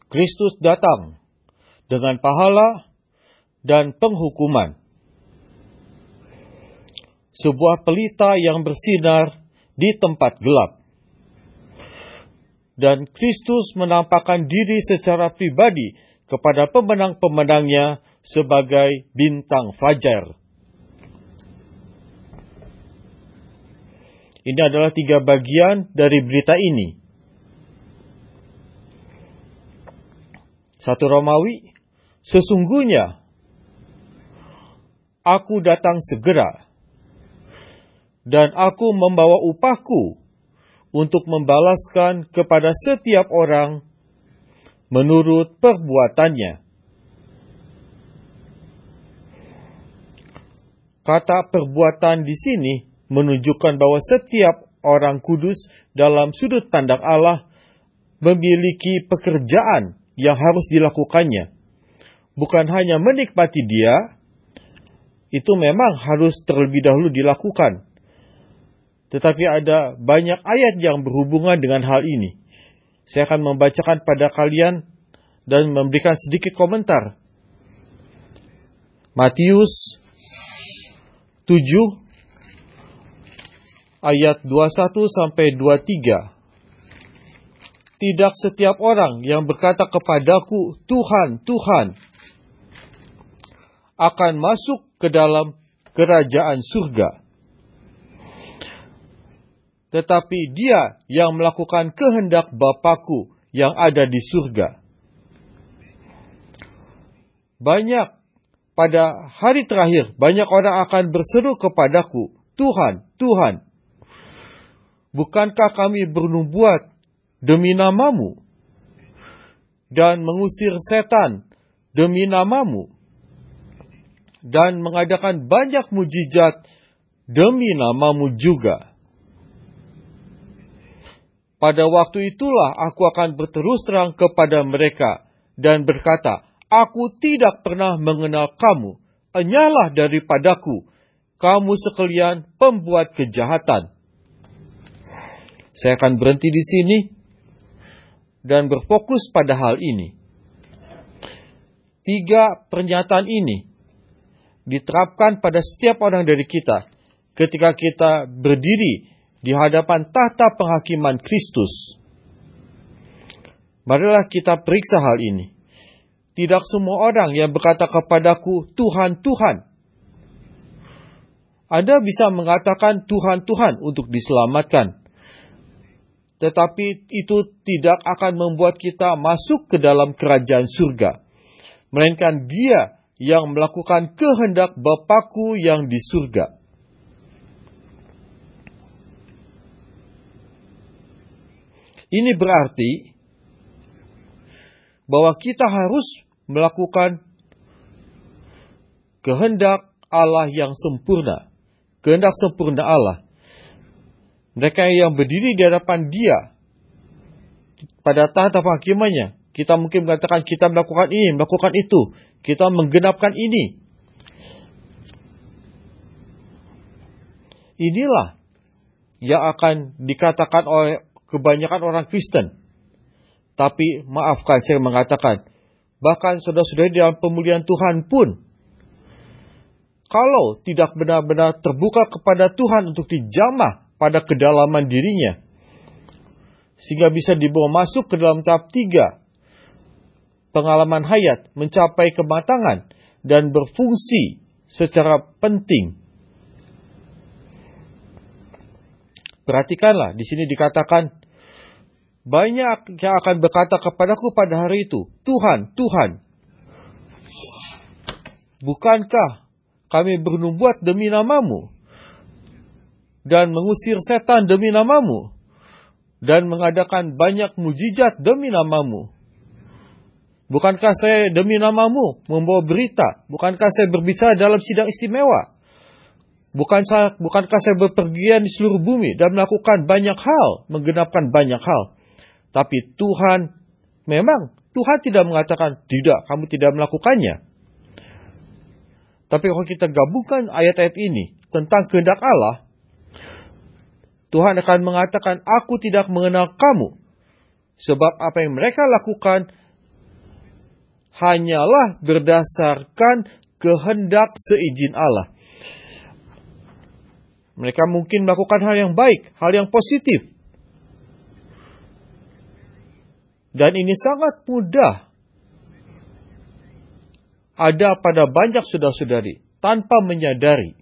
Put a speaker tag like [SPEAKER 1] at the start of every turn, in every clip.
[SPEAKER 1] Kristus datang dengan pahala dan penghukuman. Sebuah pelita yang bersinar di tempat gelap. Dan Kristus menampakkan diri secara pribadi kepada pemenang-pemenangnya sebagai bintang fajar. Ini adalah 3 bagian dari berita ini. 1 Romawi, sesungguhnya aku datang segera, dan aku membawa upahku untuk membalaskan kepada setiap orang menurut perbuatannya. Kata perbuatan di sini menunjukkan bahwa setiap orang kudus dalam sudut pandang Allah memiliki pekerjaan yang harus dilakukannya. Bukan hanya menikmati Dia, itu memang harus terlebih dahulu dilakukan. Tetapi ada banyak ayat yang berhubungan dengan hal ini. Saya akan membacakan pada kalian dan memberikan sedikit komentar. Matius 7 ayat 21 sampai 23. Tidak setiap orang yang berkata kepadaku, Tuhan, Tuhan, akan masuk ke dalam kerajaan surga. Tetapi dia yang melakukan kehendak Bapa-Ku yang ada di surga. Pada hari terakhir, banyak orang akan berseru kepadaku, Tuhan, Tuhan, bukankah kami bernubuat demi nama-Mu, dan mengusir setan demi nama-Mu, dan mengadakan banyak mujizat demi nama-Mu juga? Pada waktu itulah aku akan berterus terang kepada mereka dan berkata, aku tidak pernah mengenal kamu, enyahlah daripadaku, kamu sekalian pembuat kejahatan. Saya akan berhenti di sini dan berfokus pada hal ini. 3 pernyataan ini diterapkan pada setiap orang dari kita ketika kita berdiri di hadapan tahta penghakiman Kristus. Marilah kita periksa hal ini. Tidak semua orang yang berkata kepadaku, Tuhan, Tuhan. Anda bisa mengatakan Tuhan, Tuhan untuk diselamatkan. Tetapi itu tidak akan membuat kita masuk ke dalam kerajaan surga. Melainkan Dia yang melakukan kehendak Bapa-Ku yang di surga. Ini berarti bahwa kita harus melakukan kehendak Allah yang sempurna. Kehendak sempurna Allah. Mereka yang berdiri di hadapan Dia pada tahta penghakimannya, kita mungkin mengatakan kita melakukan ini, melakukan itu, kita menggenapkan ini. Inilah yang akan dikatakan oleh kebanyakan orang Kristen. Tapi maafkan saya mengatakan, bahkan saudara-saudari dalam pemulihan Tuhan pun, kalau tidak benar-benar terbuka kepada Tuhan untuk dijamah pada kedalaman dirinya, sehingga bisa dibawa masuk ke dalam tahap 3, pengalaman hayat, mencapai kematangan, dan berfungsi secara penting. Perhatikanlah, di sini dikatakan, banyak yang akan berkata kepadaku pada hari itu, Tuhan, Tuhan, bukankah kami bernubuat demi nama-Mu, dan mengusir setan demi nama-Mu, dan mengadakan banyak mujizat demi nama-Mu? Bukankah saya demi nama-Mu membawa berita? Bukankah saya berbicara dalam sidang istimewa? Bukankah saya berpergian di seluruh bumi dan melakukan banyak hal, menggenapkan banyak hal? Tapi Tuhan, memang Tuhan tidak mengatakan, tidak, kamu tidak melakukannya. Tapi kalau kita gabungkan ayat-ayat ini tentang kehendak Allah, Tuhan akan mengatakan, aku tidak mengenal kamu. Sebab apa yang mereka lakukan hanyalah berdasarkan kehendak seizin Allah. Mereka mungkin melakukan hal yang baik, hal yang positif. Dan ini sangat mudah ada pada banyak saudara-saudari tanpa menyadari.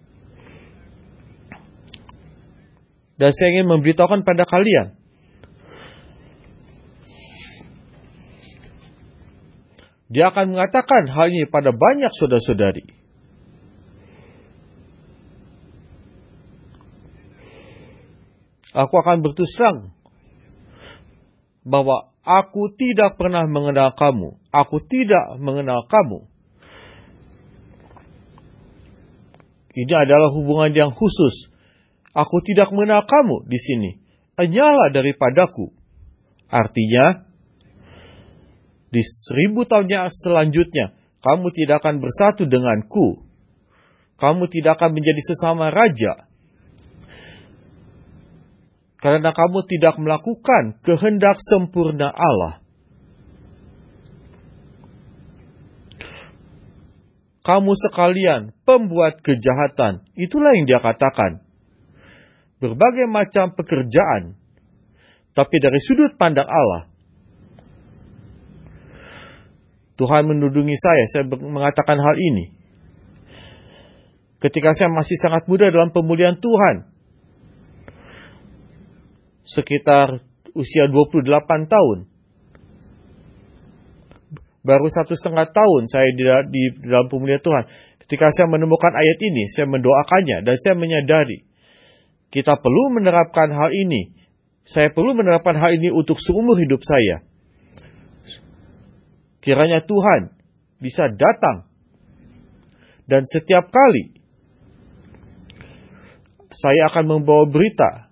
[SPEAKER 1] Dan saya ingin memberitahukan pada kalian, dia akan mengatakan hal ini pada banyak saudara-saudari. Aku akan berterus terang bahwa aku tidak pernah mengenal kamu. Aku tidak mengenal kamu. Ini adalah hubungan yang khusus. Aku tidak mengenal kamu di sini. Hanyalah daripadaku. Artinya, di 1000 tahun yang selanjutnya, kamu tidak akan bersatu denganku. Kamu tidak akan menjadi sesama raja. Karena kamu tidak melakukan kehendak sempurna Allah. Kamu sekalian pembuat kejahatan. Itulah yang dia katakan. Berbagai macam pekerjaan. Tapi dari sudut pandang Allah. Tuhan menudungi saya mengatakan hal ini. Ketika saya masih sangat muda dalam pemulihan Tuhan. Sekitar usia 28 tahun. Baru 1,5 tahun saya di dalam pemulihan Tuhan. Ketika saya menemukan ayat ini, saya mendoakannya dan saya menyadari kita perlu menerapkan hal ini. Saya perlu menerapkan hal ini untuk seumur hidup saya. Kiranya Tuhan bisa datang dan setiap kali saya akan membawa berita.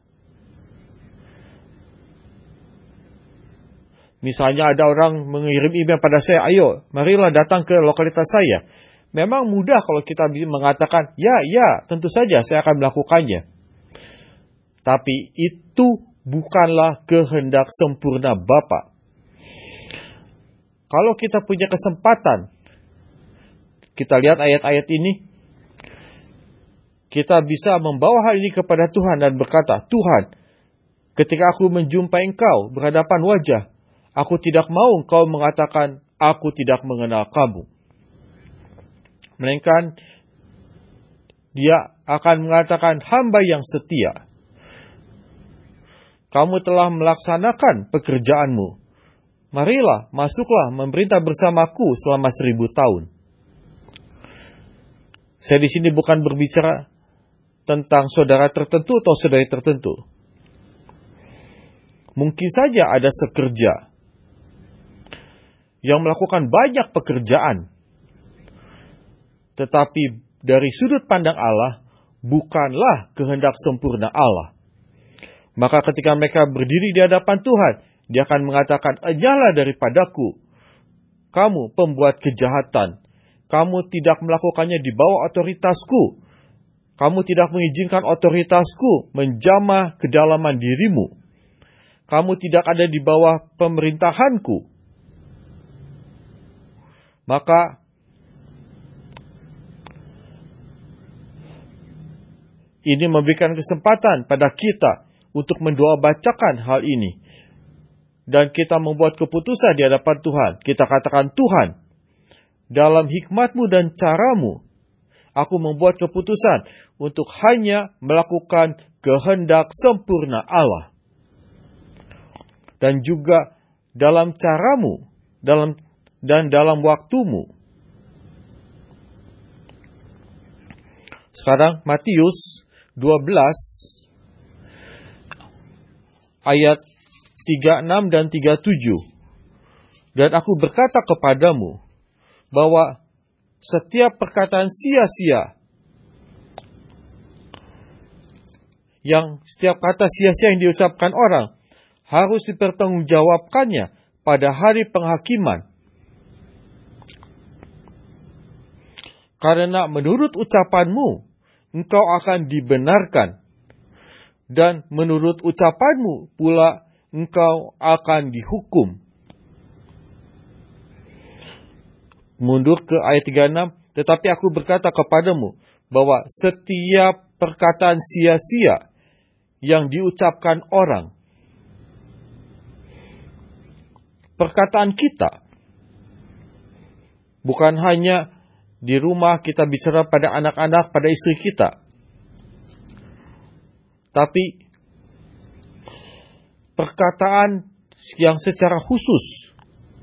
[SPEAKER 1] Misalnya ada orang mengirim email pada saya, ayo, marilah datang ke lokalitas saya. Memang mudah kalau kita mengatakan, ya, tentu saja saya akan melakukannya. Tapi itu bukanlah kehendak sempurna Bapa. Kalau kita punya kesempatan, kita lihat ayat-ayat ini, kita bisa membawa hal ini kepada Tuhan dan berkata, Tuhan, ketika aku menjumpai Engkau berhadapan wajah, aku tidak mau Engkau mengatakan, aku tidak mengenal kamu. Melainkan, dia akan mengatakan, hamba yang setia. Kamu telah melaksanakan pekerjaanmu. Marilah, masuklah, memerintah bersamaku selama 1000 tahun. Saya di sini bukan berbicara tentang saudara tertentu atau saudari tertentu. Mungkin saja ada sekerja yang melakukan banyak pekerjaan. Tetapi dari sudut pandang Allah, bukanlah kehendak sempurna Allah. Maka ketika mereka berdiri di hadapan Tuhan, dia akan mengatakan, hanyalah daripadaku. Kamu pembuat kejahatan. Kamu tidak melakukannya di bawah otoritasku. Kamu tidak mengizinkan otoritasku menjamah kedalaman dirimu. Kamu tidak ada di bawah pemerintahanku. Maka ini memberikan kesempatan pada kita untuk mendoa bacakan hal ini. Dan kita membuat keputusan di hadapan Tuhan. Kita katakan, Tuhan, dalam hikmat-Mu dan cara-Mu, aku membuat keputusan untuk hanya melakukan kehendak sempurna Allah. Dan juga dalam cara-Mu, dan dalam waktu-Mu. Sekarang Matius 12 ayat 36 dan 37. Dan aku berkata kepadamu bahwa setiap perkataan sia-sia, setiap kata sia-sia yang diucapkan orang harus dipertanggungjawabkannya pada hari penghakiman. Karena menurut ucapanmu, engkau akan dibenarkan. Dan menurut ucapanmu pula, engkau akan dihukum. Mundur ke ayat 36. Tetapi aku berkata kepadamu bahwa setiap perkataan sia-sia yang diucapkan orang, perkataan kita, bukan hanya di rumah kita bicara pada anak-anak, pada istri kita, tapi perkataan yang secara khusus,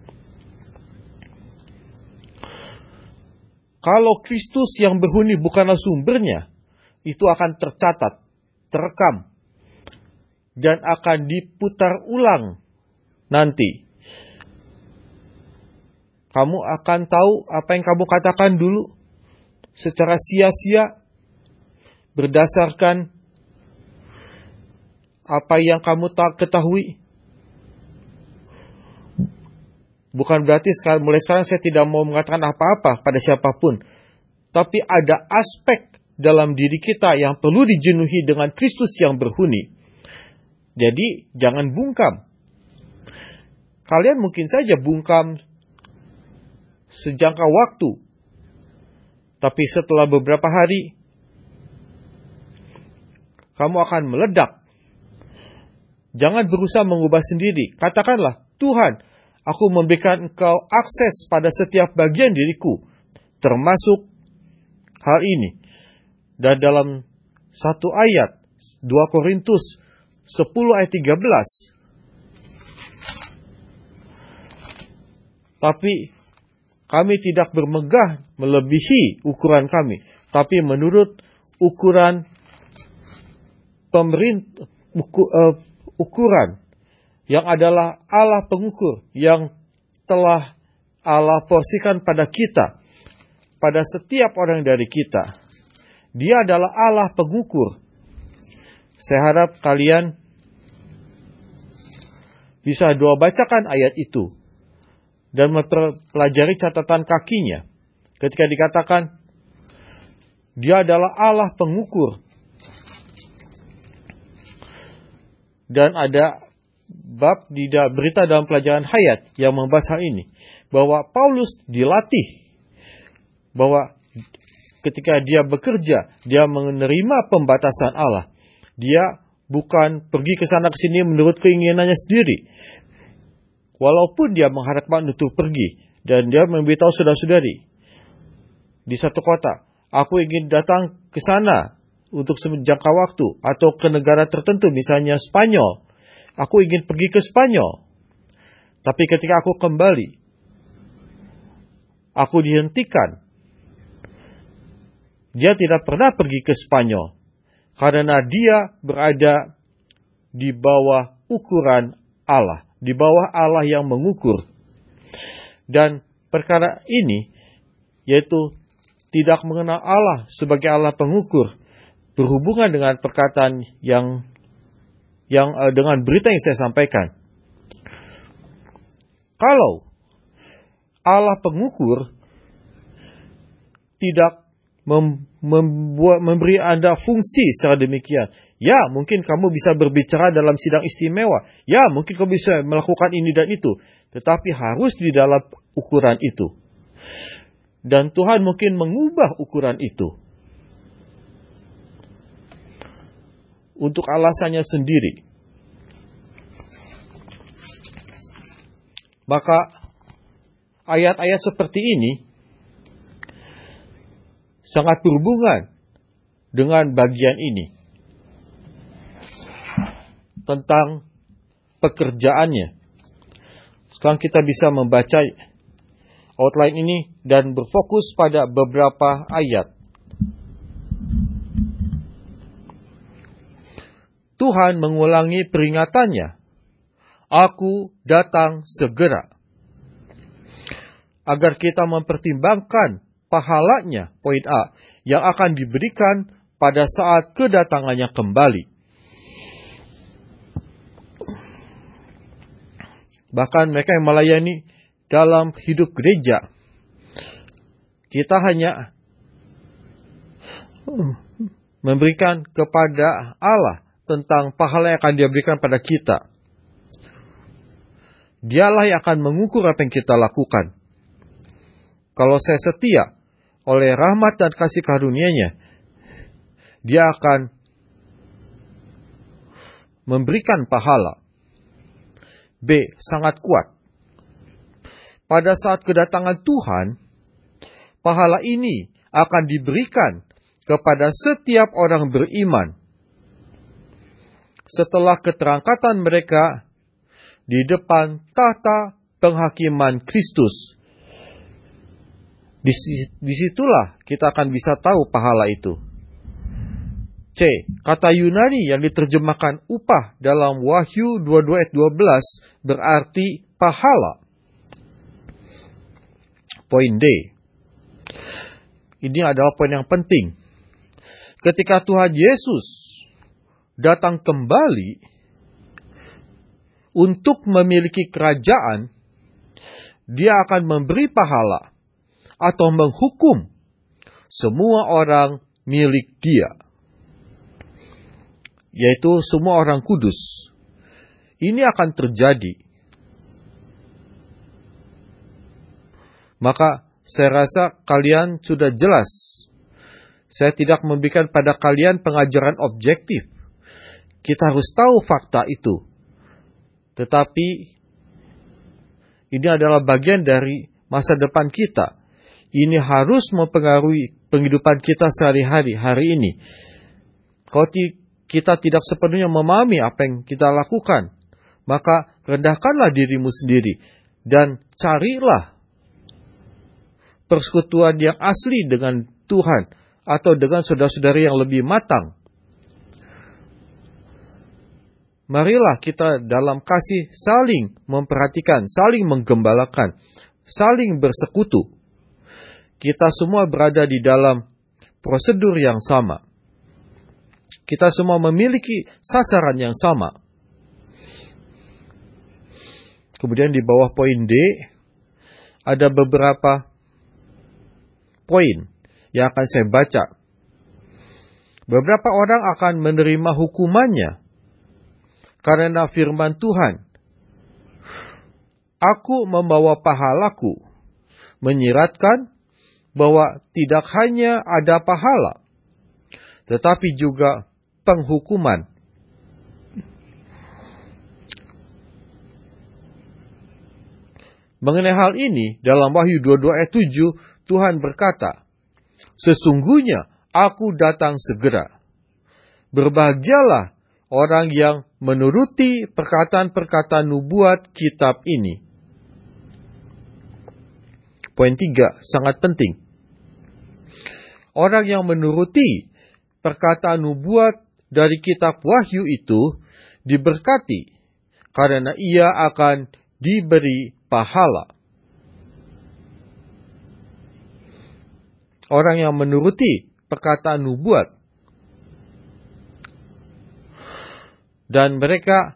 [SPEAKER 1] kalau Kristus yang berhuni bukanlah sumbernya, itu akan tercatat, terekam, dan akan diputar ulang nanti. Kamu akan tahu apa yang kamu katakan dulu secara sia-sia berdasarkan apa yang kamu tak ketahui. Bukan berarti mulai sekarang saya tidak mau mengatakan apa-apa pada siapapun. Tapi ada aspek dalam diri kita yang perlu dijenuhi dengan Kristus yang berhuni. Jadi jangan bungkam. Kalian mungkin saja bungkam sejangka waktu. Tapi setelah beberapa hari, kamu akan meledak. Jangan berusaha mengubah sendiri. Katakanlah, Tuhan, aku memberikan Engkau akses pada setiap bagian diriku, termasuk hal ini. Dan dalam satu ayat, 2 Korintus 10 ayat 13. Tapi kami tidak bermegah melebihi ukuran kami, tapi menurut ukuran ukuran yang adalah Allah pengukur yang telah Allah porsikan pada kita, pada setiap orang dari kita. Dia adalah Allah pengukur. Saya harap kalian bisa bacakan ayat itu dan mempelajari catatan kakinya ketika dikatakan dia adalah Allah pengukur. Dan ada bab di berita dalam pelajaran hayat yang membahas hal ini, bahwa Paulus dilatih bahwa ketika dia bekerja, dia menerima pembatasan Allah. Dia bukan pergi ke sana ke sini menurut keinginannya sendiri. Walaupun dia mengharapkan untuk pergi, dan dia memberitahu saudara-saudari di satu kota, aku ingin datang ke sana untuk jangka waktu, atau ke negara tertentu, misalnya Spanyol. Aku ingin pergi ke Spanyol. Tapi ketika aku kembali, aku dihentikan. Dia tidak pernah pergi ke Spanyol, karena dia berada di bawah ukuran Allah, di bawah Allah yang mengukur. Dan perkara ini, yaitu tidak mengenal Allah sebagai Allah pengukur, berhubungan dengan perkataan yang dengan berita yang saya sampaikan. Kalau Allah pengukur tidak memberi Anda fungsi secara demikian, ya mungkin kamu bisa berbicara dalam sidang istimewa, ya mungkin kamu bisa melakukan ini dan itu, tetapi harus di dalam ukuran itu. Dan Tuhan mungkin mengubah ukuran itu untuk alasannya sendiri. Maka ayat-ayat seperti ini sangat berhubungan dengan bagian ini tentang pekerjaannya. Sekarang kita bisa membaca outline ini dan berfokus pada beberapa ayat. Tuhan mengulangi peringatannya, aku datang segera, agar kita mempertimbangkan pahalanya, poin A, yang akan diberikan pada saat kedatangannya kembali. Bahkan mereka yang melayani dalam hidup gereja, kita hanya memberikan kepada Allah tentang pahala yang akan dia berikan pada kita. Dialah yang akan mengukur apa yang kita lakukan. Kalau saya setia oleh rahmat dan kasih karunia-Nya, Dia akan memberikan pahala. B. Sangat kuat. Pada saat kedatangan Tuhan, pahala ini akan diberikan kepada setiap orang beriman setelah keterangkatan mereka di depan tahta penghakiman Kristus. Disitulah kita akan bisa tahu pahala itu. C. Kata Yunani yang diterjemahkan upah dalam Wahyu 22 ayat 12 berarti pahala. Poin D. Ini adalah poin yang penting. Ketika Tuhan Yesus datang kembali untuk memiliki kerajaan, Dia akan memberi pahala atau menghukum semua orang milik Dia, yaitu semua orang kudus. Ini akan terjadi. Maka saya rasa kalian sudah jelas. Saya tidak memberikan pada kalian pengajaran objektif. Kita harus tahu fakta itu. Tetapi ini adalah bagian dari masa depan kita. Ini harus mempengaruhi penghidupan kita sehari-hari, hari ini. Kalau kita tidak sepenuhnya memahami apa yang kita lakukan, maka rendahkanlah dirimu sendiri dan carilah persekutuan yang asli dengan Tuhan atau dengan saudara-saudara yang lebih matang. Marilah kita dalam kasih saling memperhatikan, saling menggembalakan, saling bersekutu. Kita semua berada di dalam prosedur yang sama. Kita semua memiliki sasaran yang sama. Kemudian di bawah poin D, ada beberapa poin yang akan saya baca. Beberapa orang akan menerima hukumannya karena firman Tuhan, "Aku membawa pahalaku," menyiratkan bahwa tidak hanya ada pahala, tetapi juga penghukuman. Mengenai hal ini, dalam Wahyu 22 ayat 7, Tuhan berkata, "Sesungguhnya aku datang segera. Berbahagialah orang yang menuruti perkataan-perkataan nubuat kitab ini." Poin 3, sangat penting. Orang yang menuruti perkataan nubuat dari kitab Wahyu itu diberkati karena ia akan diberi pahala. Orang yang menuruti perkataan nubuat dan mereka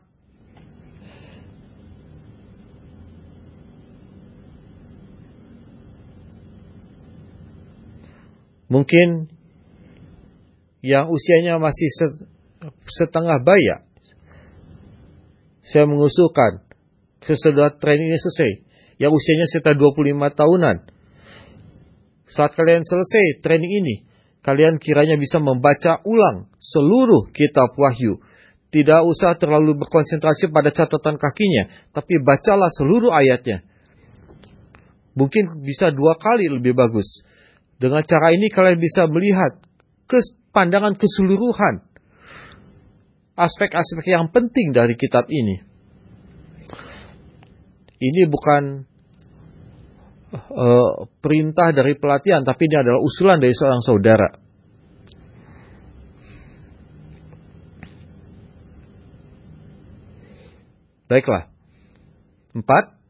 [SPEAKER 1] mungkin yang usianya masih setengah baya. Saya mengusulkan sesudah training ini selesai, yang usianya sekitar 25 tahunan. Saat kalian selesai training ini, kalian kiranya bisa membaca ulang seluruh kitab Wahyu. Tidak usah terlalu berkonsentrasi pada catatan kakinya, tapi bacalah seluruh ayatnya. Mungkin bisa 2 kali lebih bagus. Dengan cara ini kalian bisa melihat pandangan keseluruhan aspek-aspek yang penting dari kitab ini. Ini bukan perintah dari pelatihan, tapi ini adalah usulan dari seorang saudara. Baiklah. 4.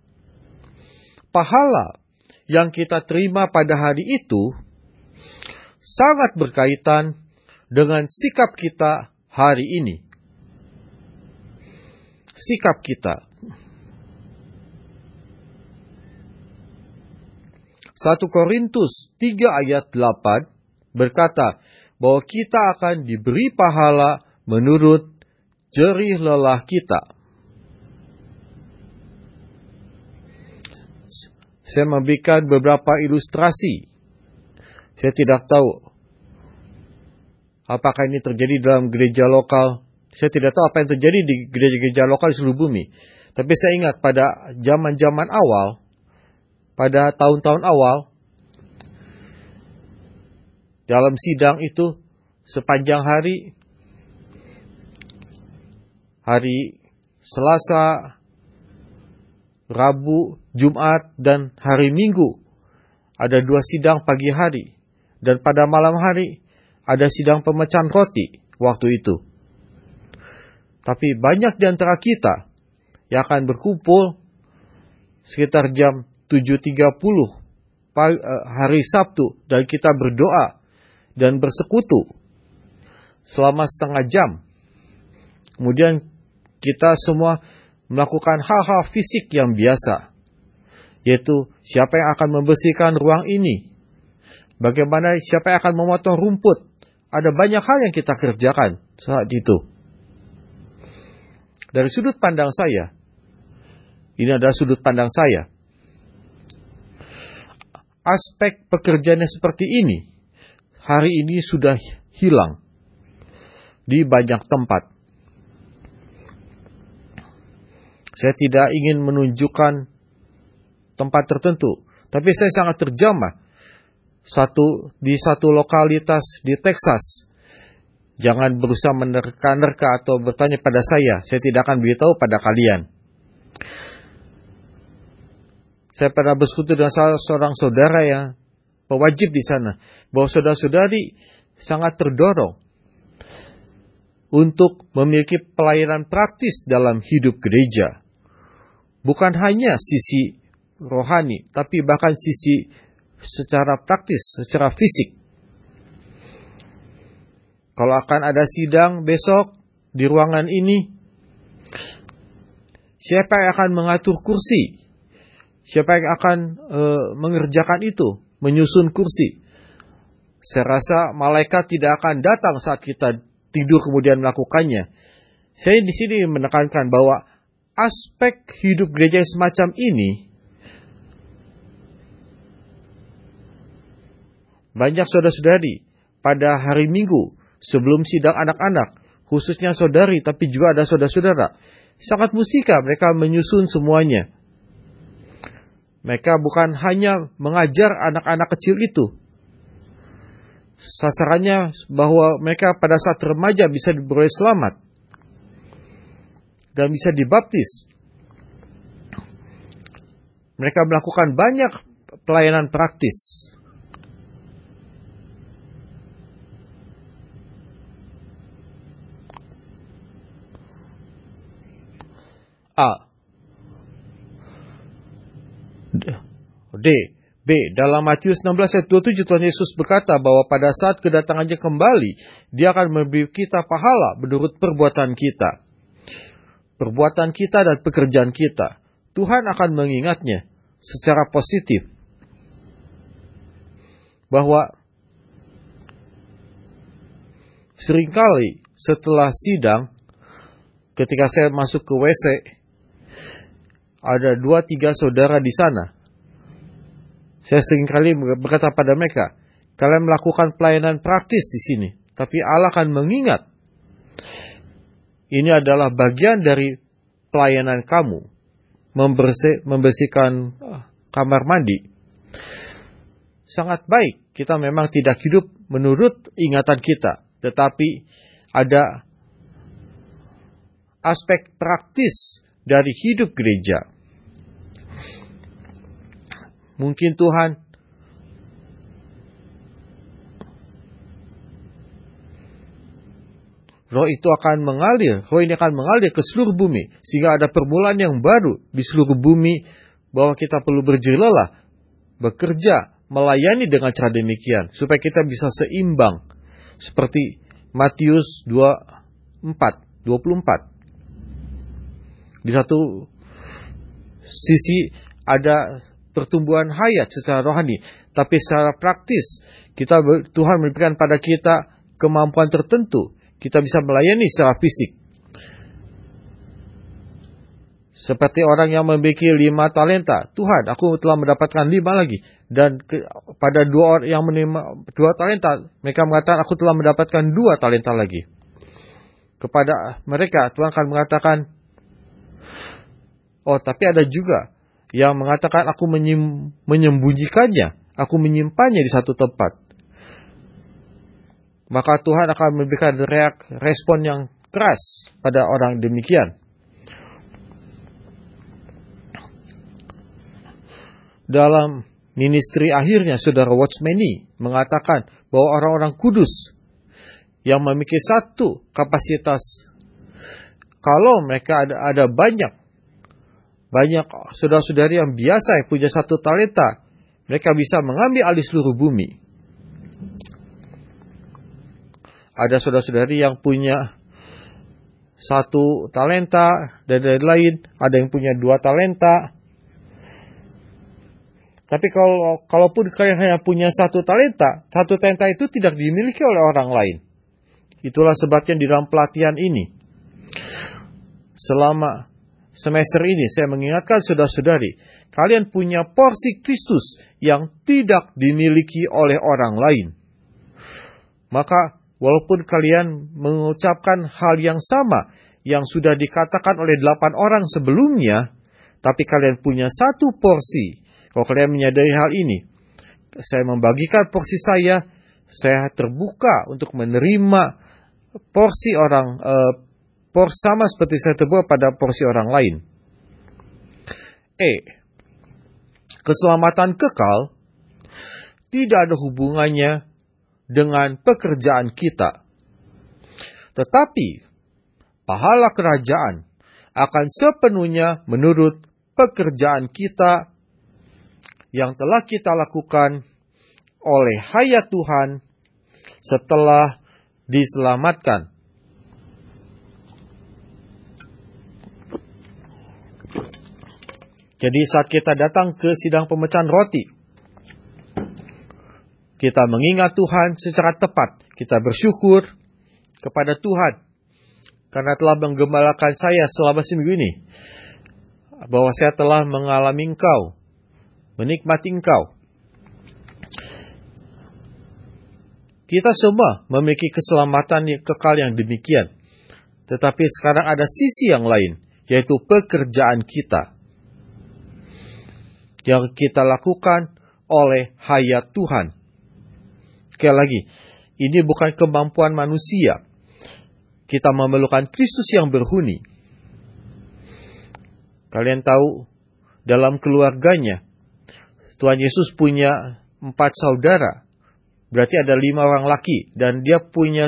[SPEAKER 1] Pahala yang kita terima pada hari itu sangat berkaitan dengan sikap kita hari ini. Sikap kita. 1 Korintus 3 ayat 8 berkata bahwa kita akan diberi pahala menurut jerih lelah kita. Saya memberikan beberapa ilustrasi. Saya tidak tahu apakah ini terjadi dalam gereja lokal. Saya tidak tahu apa yang terjadi di gereja-gereja lokal di seluruh bumi. Tapi saya ingat pada zaman-zaman awal, pada tahun-tahun awal, dalam sidang itu sepanjang hari Selasa, Rabu, Jumat, dan hari Minggu ada 2 sidang pagi hari. Dan pada malam hari ada sidang pemecahan roti waktu itu. Tapi banyak di antara kita yang akan berkumpul sekitar jam 7.30 hari Sabtu, dan kita berdoa dan bersekutu selama setengah jam. Kemudian kita semua melakukan hal-hal fisik yang biasa, yaitu siapa yang akan membersihkan ruang ini, bagaimana siapa yang akan memotong rumput. Ada banyak hal yang kita kerjakan saat itu. Dari sudut pandang saya, ini adalah sudut pandang saya, aspek pekerjaannya seperti ini hari ini sudah hilang di banyak tempat. Saya tidak ingin menunjukkan tempat tertentu, tapi saya sangat terjamah di satu lokalitas di Texas. Jangan berusaha menerka-nerka atau bertanya pada saya tidak akan beritahu pada kalian. Saya pernah bersekutu dengan salah seorang saudara yang pewajib di sana, bahwa saudara-saudari sangat terdorong untuk memiliki pelayanan praktis dalam hidup gereja. Bukan hanya sisi rohani, tapi bahkan sisi secara praktis, secara fisik. Kalau akan ada sidang besok di ruangan ini, siapa yang akan mengatur kursi? Siapa yang akan mengerjakan itu, menyusun kursi? Saya rasa malaikat tidak akan datang saat kita tidur kemudian melakukannya. Saya di sini menekankan bahwa aspek hidup gereja semacam ini, banyak saudara-saudari pada hari Minggu sebelum sidang anak-anak, khususnya saudari tapi juga ada saudara-saudara, sangat mustika mereka menyusun semuanya. Mereka bukan hanya mengajar anak-anak kecil itu. Sasarannya bahwa mereka pada saat remaja bisa diberoleh selamat dan bisa dibaptis. Mereka melakukan banyak pelayanan praktis. Dalam Matius 16 ayat 27 Tuhan Yesus berkata bahwa pada saat kedatangannya kembali, Dia akan memberi kita pahala menurut perbuatan kita. Perbuatan kita dan pekerjaan kita. Tuhan akan mengingatnya secara positif. Bahwa seringkali setelah sidang, ketika saya masuk ke WC, ada 2-3 saudara di sana. Saya seringkali berkata pada mereka, kalian melakukan pelayanan praktis di sini, tapi Allah akan mengingat. Ini adalah bagian dari pelayanan kamu, membersihkan kamar mandi. Sangat baik, kita memang tidak hidup menurut ingatan kita, tetapi ada aspek praktis dari hidup gereja. Mungkin Tuhan Roh itu akan mengalir, Roh ini akan mengalir ke seluruh bumi, sehingga ada permulaan yang baru di seluruh bumi, bahwa kita perlu berjelalah, bekerja, melayani dengan cara demikian, supaya kita bisa seimbang, seperti Matius 24. Di satu sisi ada pertumbuhan hayat secara rohani, tapi secara praktis Tuhan memberikan pada kita kemampuan tertentu. Kita bisa melayani secara fisik. Seperti orang yang memiliki 5 talenta. Tuhan, aku telah mendapatkan 5 lagi. Dan pada 2 orang yang menerima 2 talenta, mereka mengatakan, aku telah mendapatkan 2 talenta lagi. Kepada mereka, Tuhan akan mengatakan, oh, tapi ada juga yang mengatakan, aku menyembunyikannya. Aku menyimpannya di satu tempat. Maka Tuhan akan memberikan respon yang keras pada orang demikian. Dalam ministry akhirnya, Saudara Watchmeni mengatakan bahwa orang-orang kudus yang memiliki satu kapasitas, kalau mereka ada banyak saudara-saudari yang biasa yang punya 1 talenta, mereka bisa mengambil alih seluruh bumi. Ada saudara-saudari yang punya 1 talenta dan lain-lain, ada yang punya 2 talenta. Tapi kalaupun kalian hanya punya 1 talenta itu tidak dimiliki oleh orang lain. Itulah sebabnya di dalam pelatihan ini, selama semester ini saya mengingatkan saudara-saudari, kalian punya porsi Kristus yang tidak dimiliki oleh orang lain. Maka walaupun kalian mengucapkan hal yang sama yang sudah dikatakan oleh 8 orang sebelumnya, tapi kalian punya 1 porsi. Kalau kalian menyadari hal ini, saya membagikan porsi saya terbuka untuk menerima porsi orang, sama seperti saya terbuka pada porsi orang lain. Keselamatan kekal tidak ada hubungannya dengan pekerjaan kita. Tetapi, pahala kerajaan akan sepenuhnya menurut pekerjaan kita yang telah kita lakukan oleh hayat Tuhan setelah diselamatkan. Jadi saat kita datang ke sidang pemecahan roti, kita mengingat Tuhan secara tepat. Kita bersyukur kepada Tuhan karena telah menggembalakan saya selama seminggu ini, bahwa saya telah mengalami Engkau, menikmati Engkau. Kita semua memiliki keselamatan yang kekal yang demikian. Tetapi sekarang ada sisi yang lain, yaitu pekerjaan kita yang kita lakukan oleh hayat Tuhan. Sekali lagi, ini bukan kemampuan manusia. Kita memerlukan Kristus yang berhuni. Kalian tahu, dalam keluarganya, Tuhan Yesus punya 4 saudara. Berarti ada 5 orang laki. Dan dia punya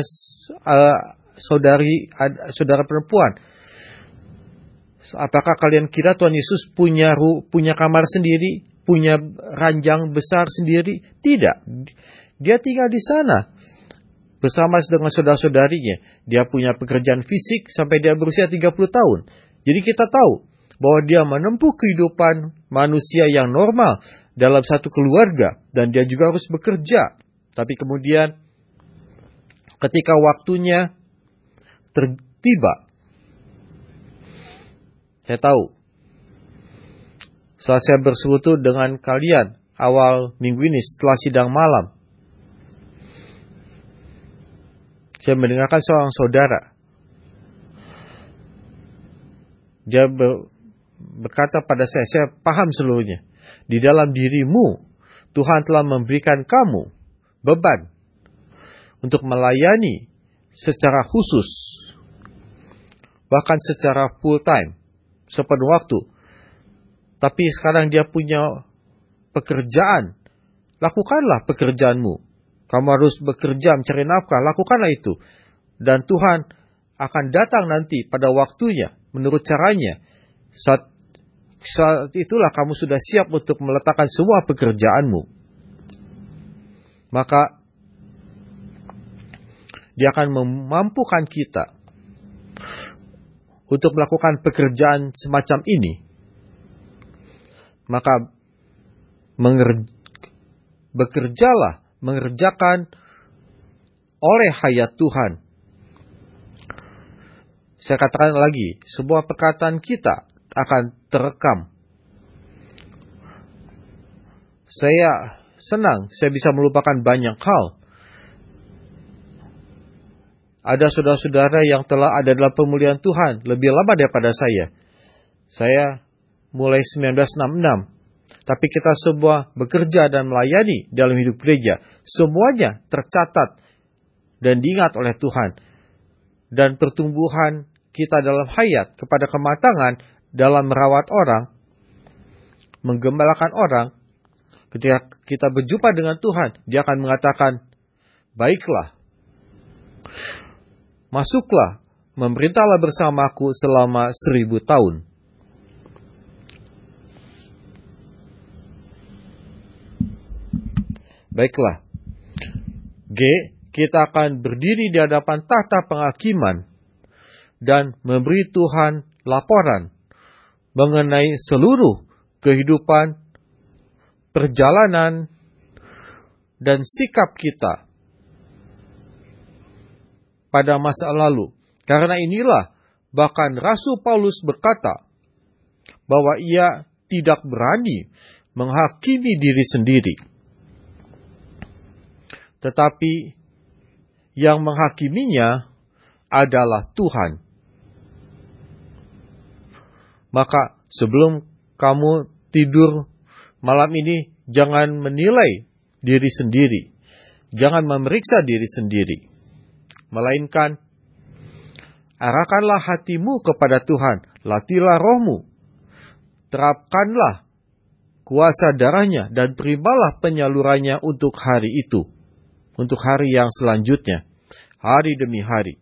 [SPEAKER 1] saudara perempuan. Apakah kalian kira Tuhan Yesus punya kamar sendiri? Punya ranjang besar sendiri? Tidak. Dia tinggal di sana bersama dengan saudara-saudarinya. Dia punya pekerjaan fisik sampai dia berusia 30 tahun. Jadi kita tahu bahwa dia menempuh kehidupan manusia yang normal dalam satu keluarga. Dan dia juga harus bekerja. Tapi kemudian ketika waktunya tiba, saya tahu, saat saya bersekutu dengan kalian awal minggu ini setelah sidang malam, saya mendengarkan seorang saudara. Dia berkata pada saya paham seluruhnya. Di dalam dirimu, Tuhan telah memberikan kamu beban untuk melayani secara khusus, bahkan secara full time, sepenuh waktu. Tapi sekarang dia punya pekerjaan. Lakukanlah pekerjaanmu. Kamu harus bekerja mencari nafkah. Lakukanlah itu. Dan Tuhan akan datang nanti pada waktunya, menurut caranya. Saat itulah kamu sudah siap untuk meletakkan semua pekerjaanmu. Maka dia akan memampukan kita untuk melakukan pekerjaan semacam ini. Maka bekerjalah, mengerjakan oleh hayat Tuhan. Saya katakan lagi, sebuah perkataan kita akan terekam. Saya senang saya bisa melupakan banyak hal. Ada saudara-saudara yang telah ada dalam pemulihan Tuhan lebih lama daripada saya. Saya mulai 1966. Tapi kita semua bekerja dan melayani dalam hidup gereja. Semuanya tercatat dan diingat oleh Tuhan. Dan pertumbuhan kita dalam hayat kepada kematangan dalam merawat orang, menggembalakan orang. Ketika kita berjumpa dengan Tuhan, Dia akan mengatakan, baiklah, masuklah, memerintahlah bersamaku selama 1000 tahun. Baiklah. G, kita akan berdiri di hadapan tahta penghakiman dan memberi Tuhan laporan mengenai seluruh kehidupan, perjalanan, dan sikap kita pada masa lalu. Karena inilah bahkan Rasul Paulus berkata bahwa ia tidak berani menghakimi diri sendiri. Tetapi yang menghakiminya adalah Tuhan. Maka sebelum kamu tidur malam ini, jangan menilai diri sendiri. Jangan memeriksa diri sendiri. Melainkan, arahkanlah hatimu kepada Tuhan. Latihlah rohmu. Terapkanlah kuasa darahnya dan terimalah penyalurannya untuk hari itu. Untuk hari yang selanjutnya. Hari demi hari.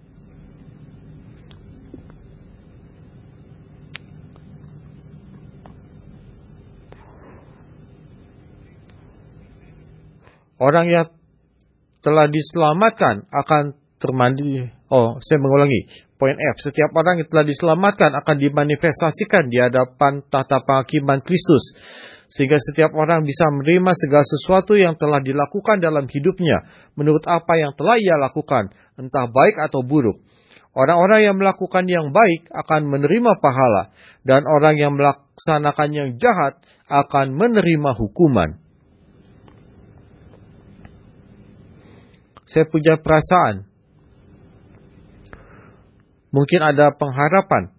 [SPEAKER 1] Orang yang telah diselamatkan akan termandi. Saya mengulangi. Poin F. Setiap orang yang telah diselamatkan akan dimanifestasikan di hadapan tahta penghakiman Kristus. Sehingga setiap orang bisa menerima segala sesuatu yang telah dilakukan dalam hidupnya. Menurut apa yang telah ia lakukan. Entah baik atau buruk. Orang-orang yang melakukan yang baik akan menerima pahala. Dan orang yang melaksanakan yang jahat akan menerima hukuman. Saya punya perasaan. Mungkin ada pengharapan.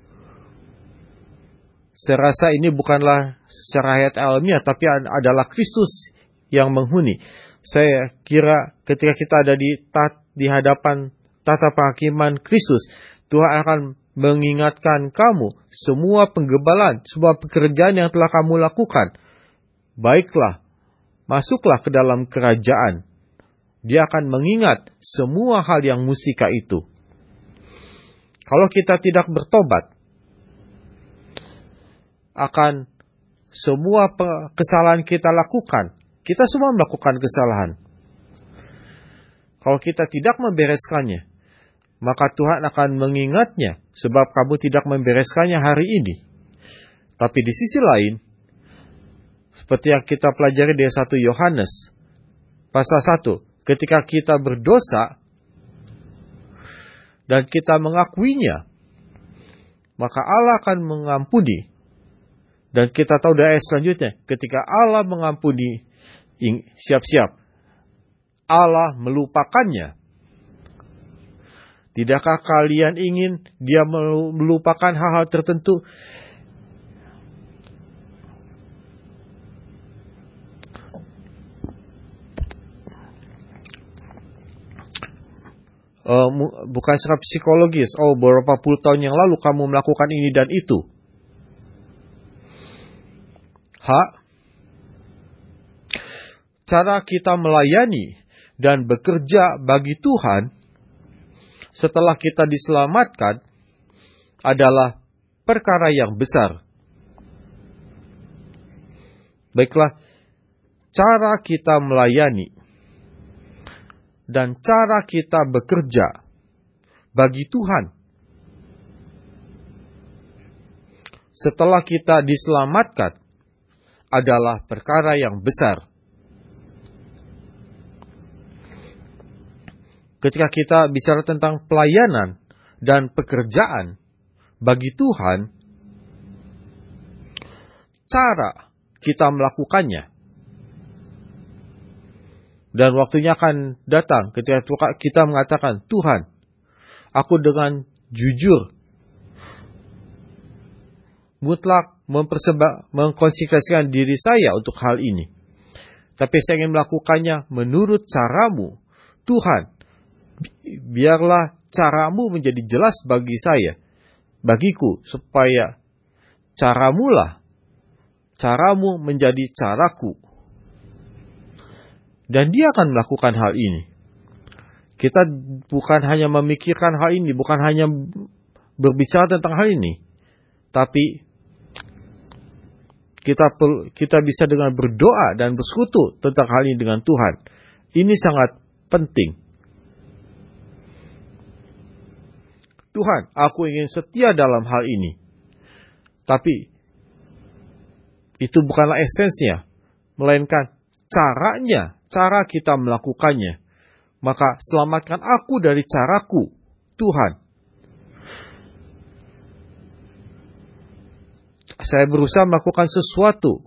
[SPEAKER 1] Saya rasa ini bukanlah secara hayat ilmiah, tapi adalah Kristus yang menghuni. Saya kira ketika kita ada di hadapan tata penghakiman Kristus, Tuhan akan mengingatkan kamu semua penggebalan, semua pekerjaan yang telah kamu lakukan. Baiklah, masuklah ke dalam kerajaan. Dia akan mengingat semua hal yang mustika itu. Kalau kita tidak bertobat, akan semua kesalahan kita lakukan. Kita semua melakukan kesalahan. Kalau kita tidak membereskannya, maka Tuhan akan mengingatnya. Sebab kamu tidak membereskannya hari ini. Tapi di sisi lain, seperti yang kita pelajari di 1 Yohanes pasal 1. Ketika kita berdosa dan kita mengakuinya, maka Allah akan mengampuni. Dan kita tahu dari ayat selanjutnya, ketika Allah mengampuni, siap-siap, Allah melupakannya. Tidakkah kalian ingin Dia melupakan hal-hal tertentu? Bukan secara psikologis. Beberapa puluh tahun yang lalu kamu melakukan ini dan itu. Cara kita melayani dan bekerja bagi Tuhan setelah kita diselamatkan adalah perkara yang besar. Baiklah, cara kita melayani dan cara kita bekerja bagi Tuhan setelah kita diselamatkan adalah perkara yang besar. Ketika kita bicara tentang pelayanan dan pekerjaan bagi Tuhan, cara kita melakukannya. Dan waktunya akan datang ketika kita mengatakan, Tuhan, aku dengan jujur, mutlak mengkonsekrasikan diri saya untuk hal ini. Tapi saya ingin melakukannya menurut caramu. Tuhan, biarlah caramu menjadi jelas bagi saya, bagiku, supaya caramu menjadi caraku. Dan dia akan melakukan hal ini. Kita bukan hanya memikirkan hal ini, bukan hanya berbicara tentang hal ini, tapi kita bisa dengan berdoa dan bersekutu tentang hal ini dengan Tuhan. Ini sangat penting. Tuhan, aku ingin setia dalam hal ini. Tapi itu bukanlah esensinya, melainkan cara kita melakukannya. Maka selamatkan aku dari caraku, Tuhan. Saya berusaha melakukan sesuatu.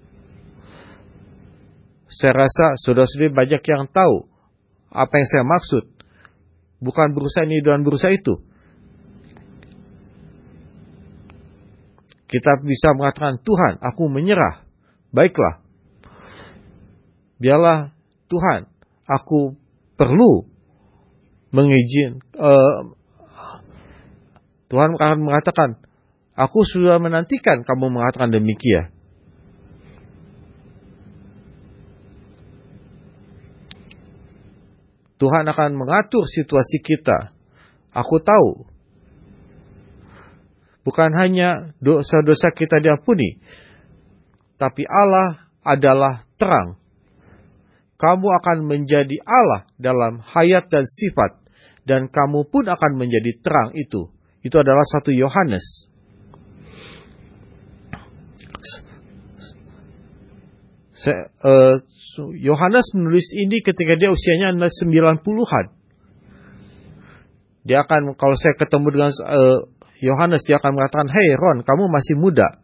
[SPEAKER 1] Saya rasa saudara-saudari banyak yang tahu apa yang saya maksud. Bukan berusaha ini dan berusaha itu. Kita bisa mengatakan, Tuhan, aku menyerah. Baiklah. Biarlah Tuhan, aku perlu Tuhan akan mengatakan, aku sudah menantikan kamu mengatakan demikian. Tuhan akan mengatur situasi kita. Aku tahu, bukan hanya dosa-dosa kita diampuni, tapi Allah adalah terang. Kamu akan menjadi Allah dalam hayat dan sifat, dan kamu pun akan menjadi terang itu. Itu adalah 1 Yohanes. Yohanes menulis ini ketika dia usianya 90-an. Dia akan, kalau saya ketemu dengan Yohanes, dia akan mengatakan, "Hey Ron, kamu masih muda."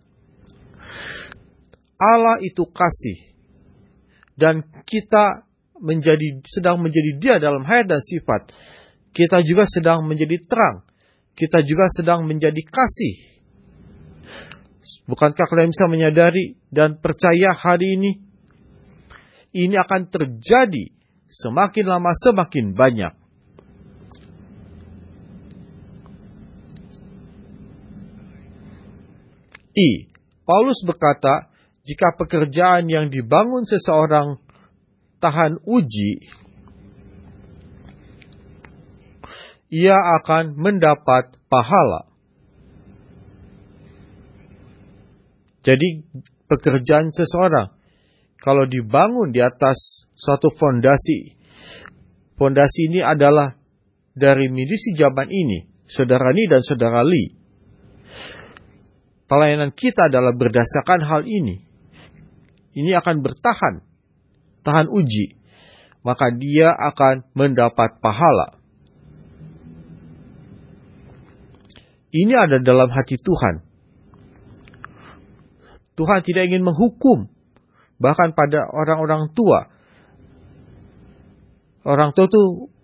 [SPEAKER 1] Allah itu kasih. Dan kita sedang menjadi dia dalam hayat dan sifat. Kita juga sedang menjadi terang. Kita juga sedang menjadi kasih. Bukankah kalian bisa menyadari dan percaya hari ini? Ini akan terjadi semakin lama semakin banyak. Paulus berkata, jika pekerjaan yang dibangun seseorang tahan uji, ia akan mendapat pahala. Jadi pekerjaan seseorang, kalau dibangun di atas suatu fondasi, fondasi ini adalah dari misi zaman ini, saudara Ni dan saudara Li. Pelayanan kita adalah berdasarkan hal ini. Ini akan tahan uji, maka dia akan mendapat pahala. Ini ada dalam hati Tuhan. Tuhan tidak ingin menghukum, bahkan pada orang-orang tua. Orang tua itu,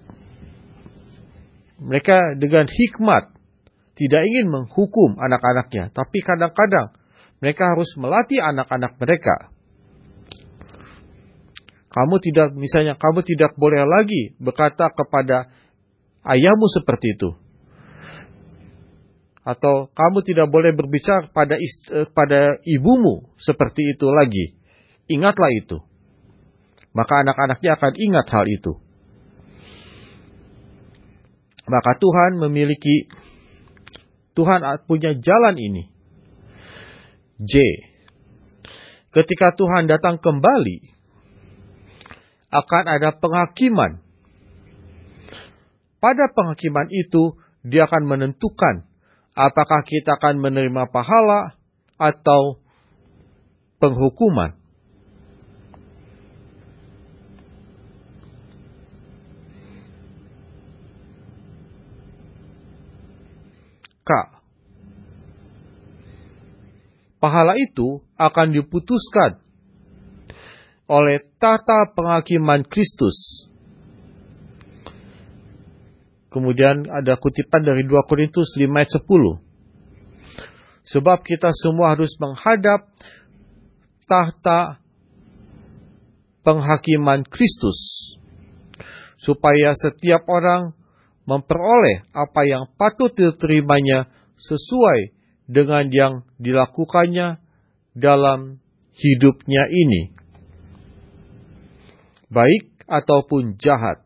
[SPEAKER 1] mereka dengan hikmat tidak ingin menghukum anak-anaknya, tapi kadang-kadang mereka harus melatih anak-anak mereka. Kamu tidak boleh lagi berkata kepada ayahmu seperti itu. Atau kamu tidak boleh berbicara pada ibumu seperti itu lagi. Ingatlah itu. Maka anak-anaknya akan ingat hal itu. Maka Tuhan punya jalan ini. Ketika Tuhan datang kembali, akan ada penghakiman. Pada penghakiman itu, dia akan menentukan apakah kita akan menerima pahala atau penghukuman. pahala itu akan diputuskan oleh tata penghakiman Kristus. Kemudian ada kutipan dari 2 Korintus 5 ayat 10. Sebab kita semua harus menghadap tahta penghakiman Kristus, supaya setiap orang memperoleh apa yang patut diterimanya sesuai dengan yang dilakukannya dalam hidupnya ini, baik ataupun jahat.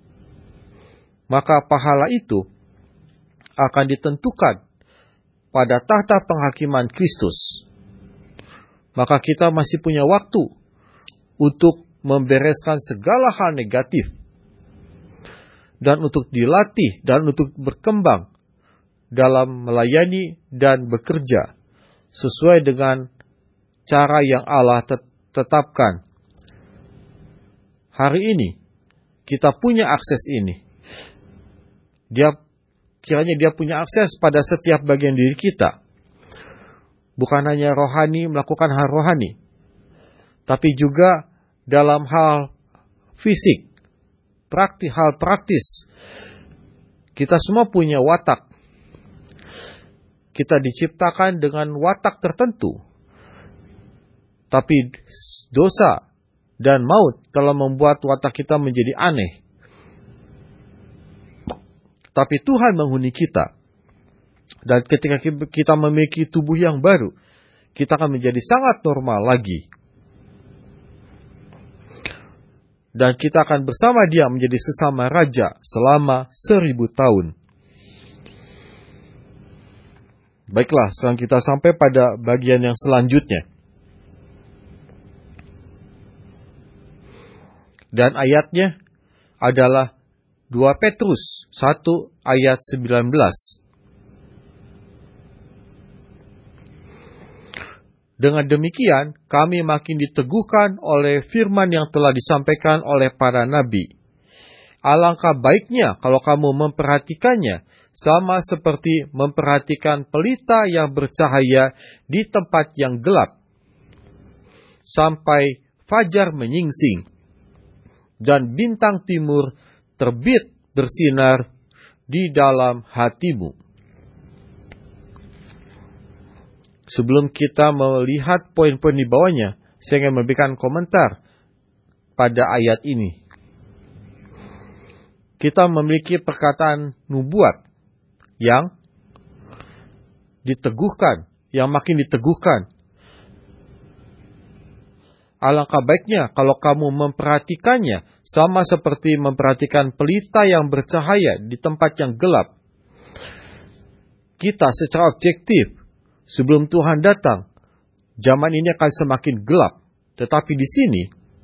[SPEAKER 1] Maka pahala itu akan ditentukan pada tahta penghakiman Kristus. Maka kita masih punya waktu untuk membereskan segala hal negatif, dan untuk dilatih dan untuk berkembang dalam melayani dan bekerja sesuai dengan cara yang Allah tetapkan. Hari ini kita punya akses ini. Kiranya dia punya akses pada setiap bagian diri kita. Bukan hanya rohani, melakukan hal rohani, tapi juga dalam hal fisik, hal praktis. Kita semua punya watak. Kita diciptakan dengan watak tertentu. Tapi dosa dan maut telah membuat watak kita menjadi aneh. Tapi Tuhan menghuni kita. Dan ketika kita memiliki tubuh yang baru, kita akan menjadi sangat normal lagi. Dan kita akan bersama dia menjadi sesama raja selama 1000 tahun. Baiklah, sekarang kita sampai pada bagian yang selanjutnya. Dan ayatnya adalah 2 Petrus 1 ayat 19. Dengan demikian, kami makin diteguhkan oleh firman yang telah disampaikan oleh para nabi. Alangkah baiknya kalau kamu memperhatikannya, sama seperti memperhatikan pelita yang bercahaya di tempat yang gelap, sampai fajar menyingsing, dan bintang timur terbit bersinar di dalam hatimu. Sebelum kita melihat poin-poin di bawahnya, saya ingin memberikan komentar pada ayat ini. Kita memiliki perkataan nubuat yang diteguhkan, yang makin diteguhkan. Alangkah baiknya kalau kamu memperhatikannya, sama seperti memperhatikan pelita yang bercahaya di tempat yang gelap. Kita secara objektif, sebelum Tuhan datang, zaman ini akan semakin gelap. Tetapi di sini,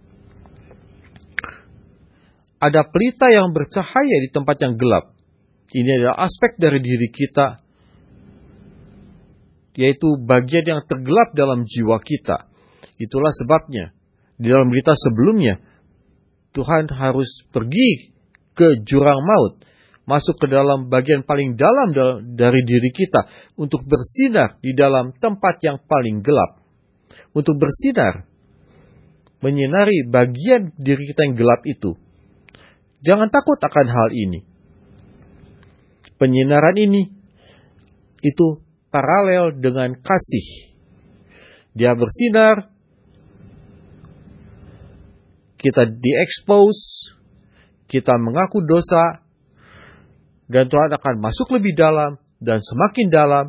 [SPEAKER 1] ada pelita yang bercahaya di tempat yang gelap. Ini adalah aspek dari diri kita, yaitu bagian yang tergelap dalam jiwa kita. Itulah sebabnya, di dalam berita sebelumnya, Tuhan harus pergi ke jurang maut, masuk ke dalam bagian paling dalam dari diri kita, untuk bersinar di dalam tempat yang paling gelap. Untuk bersinar, menyinari bagian diri kita yang gelap itu. Jangan takut akan hal ini. Penyinaran ini, itu paralel dengan kasih. Dia bersinar, kita diekspos, kita mengaku dosa, dan Tuhan akan masuk lebih dalam, dan semakin dalam,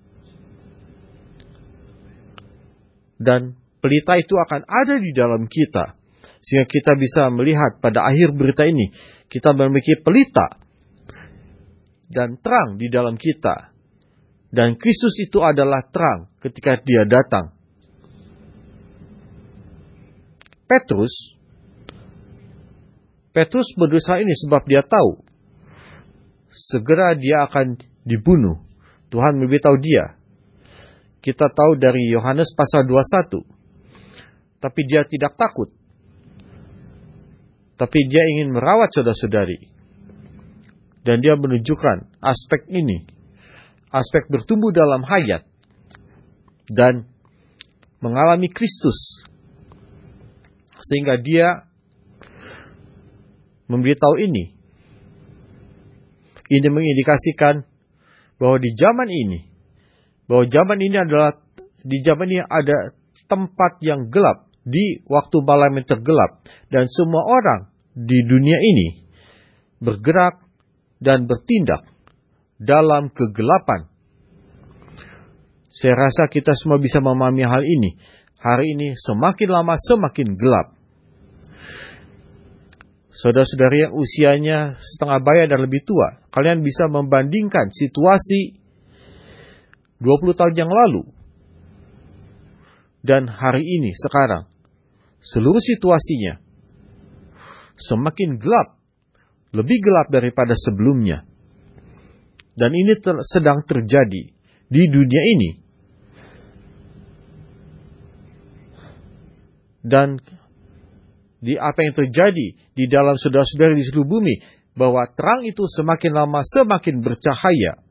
[SPEAKER 1] dan pelita itu akan ada di dalam kita, sehingga kita bisa melihat pada akhir berita ini, kita memiliki pelita, dan terang di dalam kita, dan Kristus itu adalah terang ketika dia datang. Petrus berdosa ini sebab dia tahu segera dia akan dibunuh. Tuhan memberitahu dia. Kita tahu dari Yohanes pasal 21. Tapi dia tidak takut. Tapi dia ingin merawat saudara-saudari. Dan dia menunjukkan aspek ini. Aspek bertumbuh dalam hayat. Dan mengalami Kristus. Sehingga dia memberitahu ini. Ini mengindikasikan bahwa di zaman ini ada tempat yang gelap, di waktu malam yang tergelap, dan semua orang di dunia ini bergerak dan bertindak dalam kegelapan. Saya rasa kita semua bisa memahami hal ini. Hari ini semakin lama semakin gelap. Saudara-saudari yang usianya setengah baya dan lebih tua, kalian bisa membandingkan situasi 20 tahun yang lalu dan hari ini sekarang. Seluruh situasinya semakin gelap, lebih gelap daripada sebelumnya. Dan ini sedang terjadi di dunia ini. Dan di apa yang terjadi di dalam saudara-saudara di seluruh bumi, bahwa terang itu semakin lama semakin bercahaya.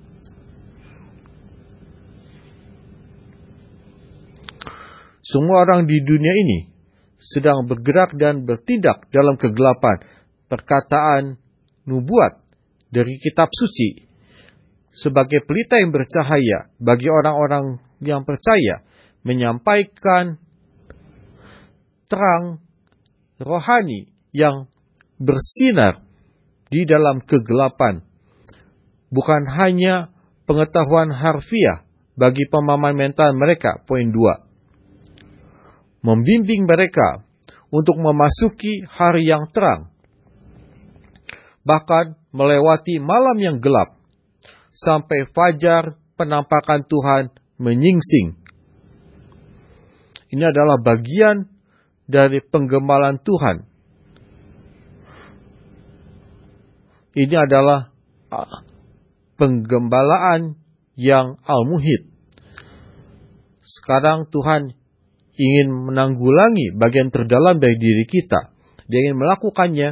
[SPEAKER 1] Semua orang di dunia ini sedang bergerak dan bertindak dalam kegelapan. Perkataan nubuat dari kitab suci sebagai pelita yang bercahaya bagi orang-orang yang percaya, menyampaikan terang rohani yang bersinar di dalam kegelapan. Bukan hanya pengetahuan harfiah bagi pemahaman mental mereka. Poin 2. Membimbing mereka untuk memasuki hari yang terang. Bahkan melewati malam yang gelap. Sampai fajar penampakan Tuhan menyingsing. Ini adalah bagian dari penggembalaan Tuhan. Ini adalah penggembalaan yang al-muhid. Sekarang Tuhan ingin menanggulangi bagian terdalam dari diri kita. Dia ingin melakukannya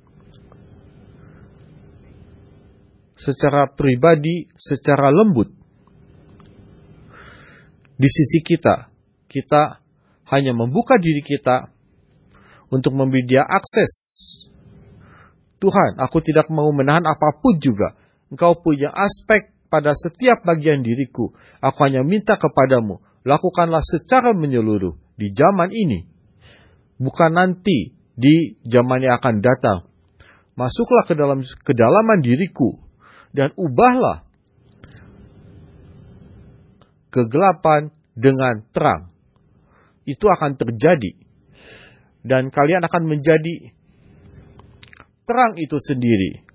[SPEAKER 1] secara pribadi, secara lembut. Di sisi kita, kita hanya membuka diri kita untuk memberi dia akses. Tuhan, aku tidak mau menahan apapun juga. Engkau punya aspek pada setiap bagian diriku. Aku hanya minta kepadamu, lakukanlah secara menyeluruh di zaman ini. Bukan nanti di zaman yang akan datang. Masuklah ke dalam kedalaman diriku dan ubahlah kegelapan dengan terang. Itu akan terjadi. Dan kalian akan menjadi terang itu sendiri.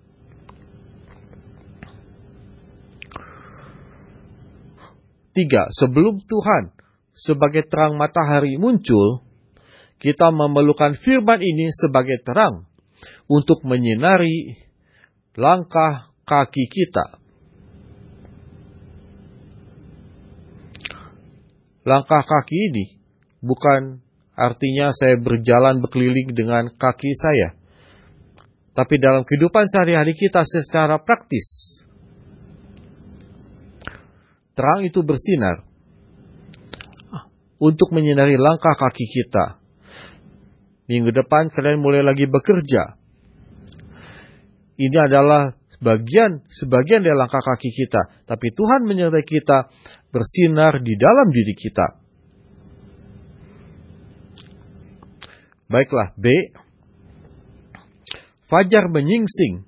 [SPEAKER 1] Tiga, sebelum Tuhan sebagai terang matahari muncul, kita memerlukan firman ini sebagai terang untuk menyinari langkah kaki kita. Langkah kaki ini bukan artinya saya berjalan berkeliling dengan kaki saya. Tapi dalam kehidupan sehari-hari kita secara praktis. Terang itu bersinar untuk menyinari langkah kaki kita. Minggu depan kalian mulai lagi bekerja. Ini adalah sebagian dari langkah kaki kita. Tapi Tuhan menyertai kita bersinar di dalam diri kita. Baiklah, B. Fajar menyingsing.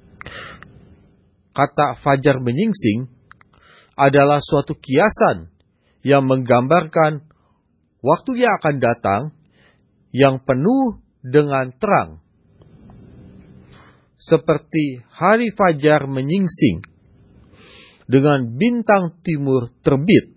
[SPEAKER 1] Kata fajar menyingsing adalah suatu kiasan yang menggambarkan waktu yang akan datang yang penuh dengan terang. Seperti hari fajar menyingsing dengan bintang timur terbit.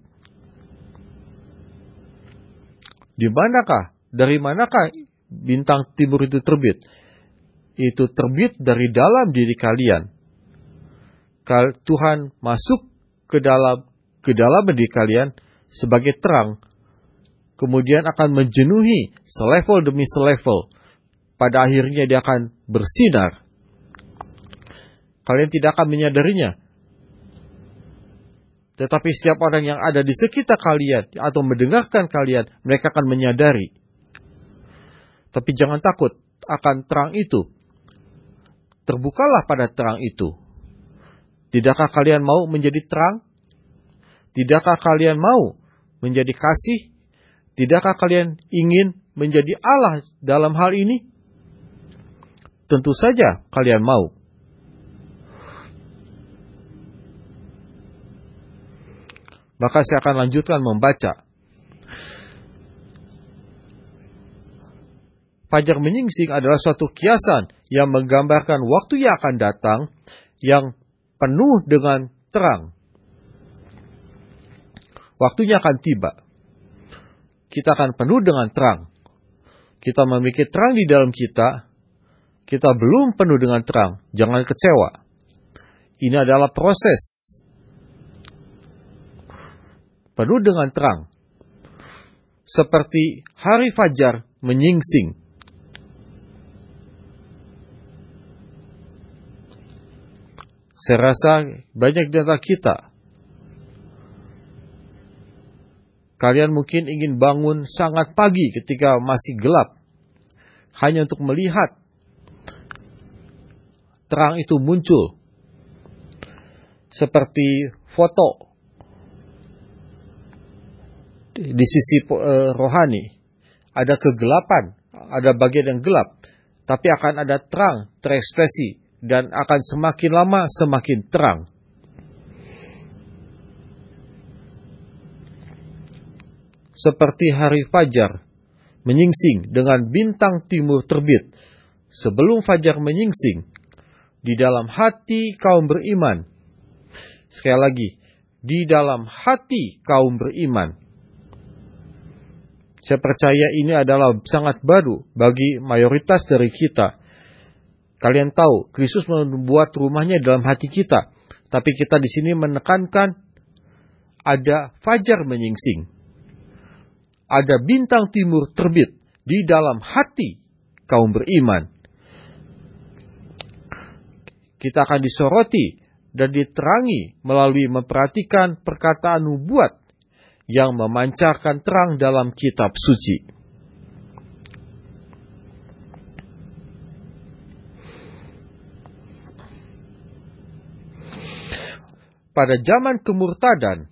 [SPEAKER 1] Dari manakah bintang timur itu terbit? Itu terbit dari dalam diri kalian. Kalau Tuhan masuk ke dalam diri kalian sebagai terang, kemudian akan menjenuhi selevel demi selevel. Pada akhirnya dia akan bersinar. Kalian tidak akan menyadarinya. Tetapi setiap orang yang ada di sekitar kalian atau mendengarkan kalian, mereka akan menyadari. Tapi jangan takut akan terang itu. Terbukalah pada terang itu. Tidakkah kalian mau menjadi terang? Tidakkah kalian mau menjadi kasih? Tidakkah kalian ingin menjadi Allah dalam hal ini? Tentu saja kalian mau. Maka saya akan lanjutkan membaca. Fajar menyingsing adalah suatu kiasan yang menggambarkan waktu yang akan datang yang penuh dengan terang. Waktunya akan tiba. Kita akan penuh dengan terang. Kita memiliki terang di dalam kita. Kita belum penuh dengan terang. Jangan kecewa. Ini adalah proses. Penuh dengan terang. Seperti hari fajar menyingsing. Saya rasa banyak di antara kita. Kalian mungkin ingin bangun sangat pagi ketika masih gelap. Hanya untuk melihat terang itu muncul. Seperti foto. Di sisi rohani. Ada kegelapan. Ada bagian yang gelap. Tapi akan ada terang terekspresi. Dan akan semakin lama semakin terang. Seperti hari fajar menyingsing dengan bintang timur terbit. Sebelum fajar menyingsing, di dalam hati kaum beriman. Sekali lagi, di dalam hati kaum beriman. Saya percaya ini adalah sangat baru bagi mayoritas dari kita. Kalian tahu, Kristus membuat rumahnya dalam hati kita. Tapi kita di sini menekankan ada fajar menyingsing. Ada bintang timur terbit di dalam hati kaum beriman. Kita akan disoroti dan diterangi melalui memperhatikan perkataan nubuat yang memancarkan terang dalam kitab suci. Pada zaman kemurtadan,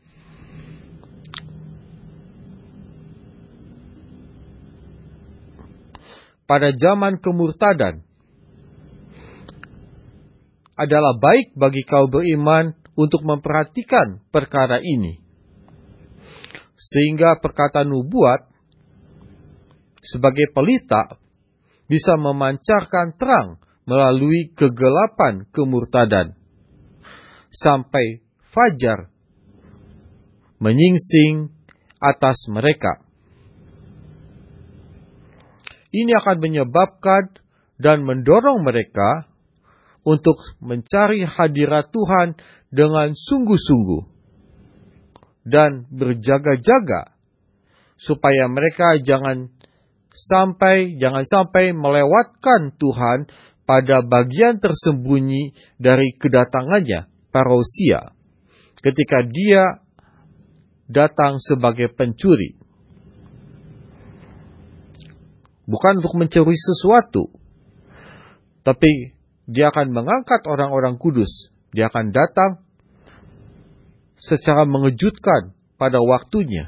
[SPEAKER 1] adalah baik bagi kaum beriman untuk memperhatikan perkara ini. Sehingga perkataan nubuat sebagai pelita bisa memancarkan terang melalui kegelapan kemurtadan. Sampai fajar menyingsing atas mereka. Ini akan menyebabkan dan mendorong mereka untuk mencari hadirat Tuhan dengan sungguh-sungguh dan berjaga-jaga supaya mereka jangan sampai melewatkan Tuhan pada bagian tersembunyi dari kedatangannya, parousia, ketika dia datang sebagai pencuri. Bukan untuk mencuri sesuatu, tapi dia akan mengangkat orang-orang kudus. Dia akan datang secara mengejutkan pada waktunya.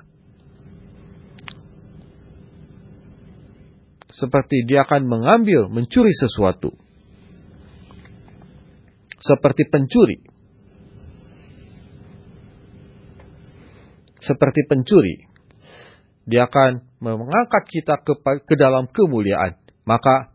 [SPEAKER 1] Seperti dia akan mengambil, mencuri sesuatu. Seperti pencuri. Seperti pencuri. Dia akan mengangkat kita ke dalam kemuliaan. Maka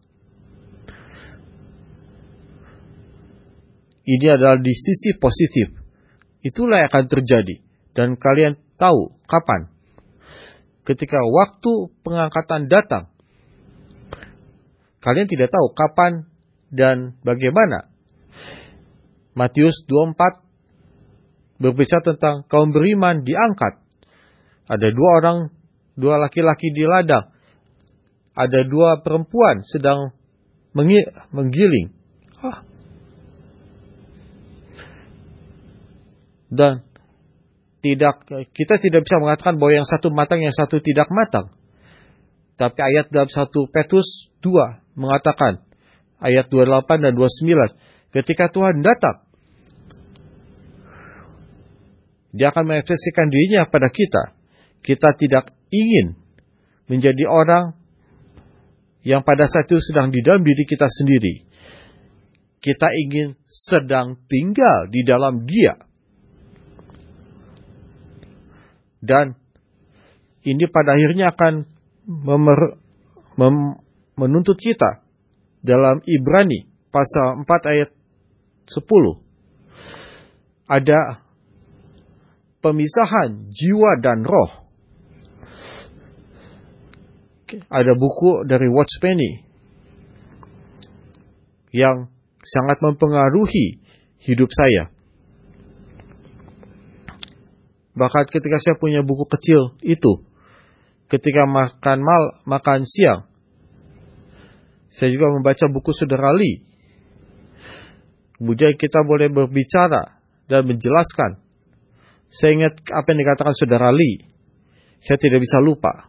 [SPEAKER 1] ini adalah di sisi positif. Itulah yang akan terjadi. Dan kalian tahu kapan? Ketika waktu pengangkatan datang. Kalian tidak tahu kapan dan bagaimana. Matius 24 berbicara tentang kaum beriman diangkat. Ada dua laki-laki di ladang. Ada dua perempuan sedang menggiling. Dan Kita tidak bisa mengatakan bahwa yang satu matang, yang satu tidak matang. Tapi ayat dalam 1 Petrus 2 mengatakan, ayat 28 dan 29, ketika Tuhan datang, Dia akan mengekspresikan dirinya pada kita. Kita tidak ingin menjadi orang yang pada saat itu sedang di dalam diri kita sendiri. Kita ingin sedang tinggal di dalam Dia. Dan ini pada akhirnya akan menuntut kita dalam Ibrani pasal 4 ayat 10. Ada pemisahan jiwa dan roh. Ada buku dari Watchmeni yang sangat mempengaruhi hidup saya. Bahkan ketika saya punya buku kecil itu, ketika makan siang, saya juga membaca buku Saudara Lee. Kemudian kita boleh berbicara dan menjelaskan. Saya ingat apa yang dikatakan Saudara Lee. Saya tidak bisa lupa.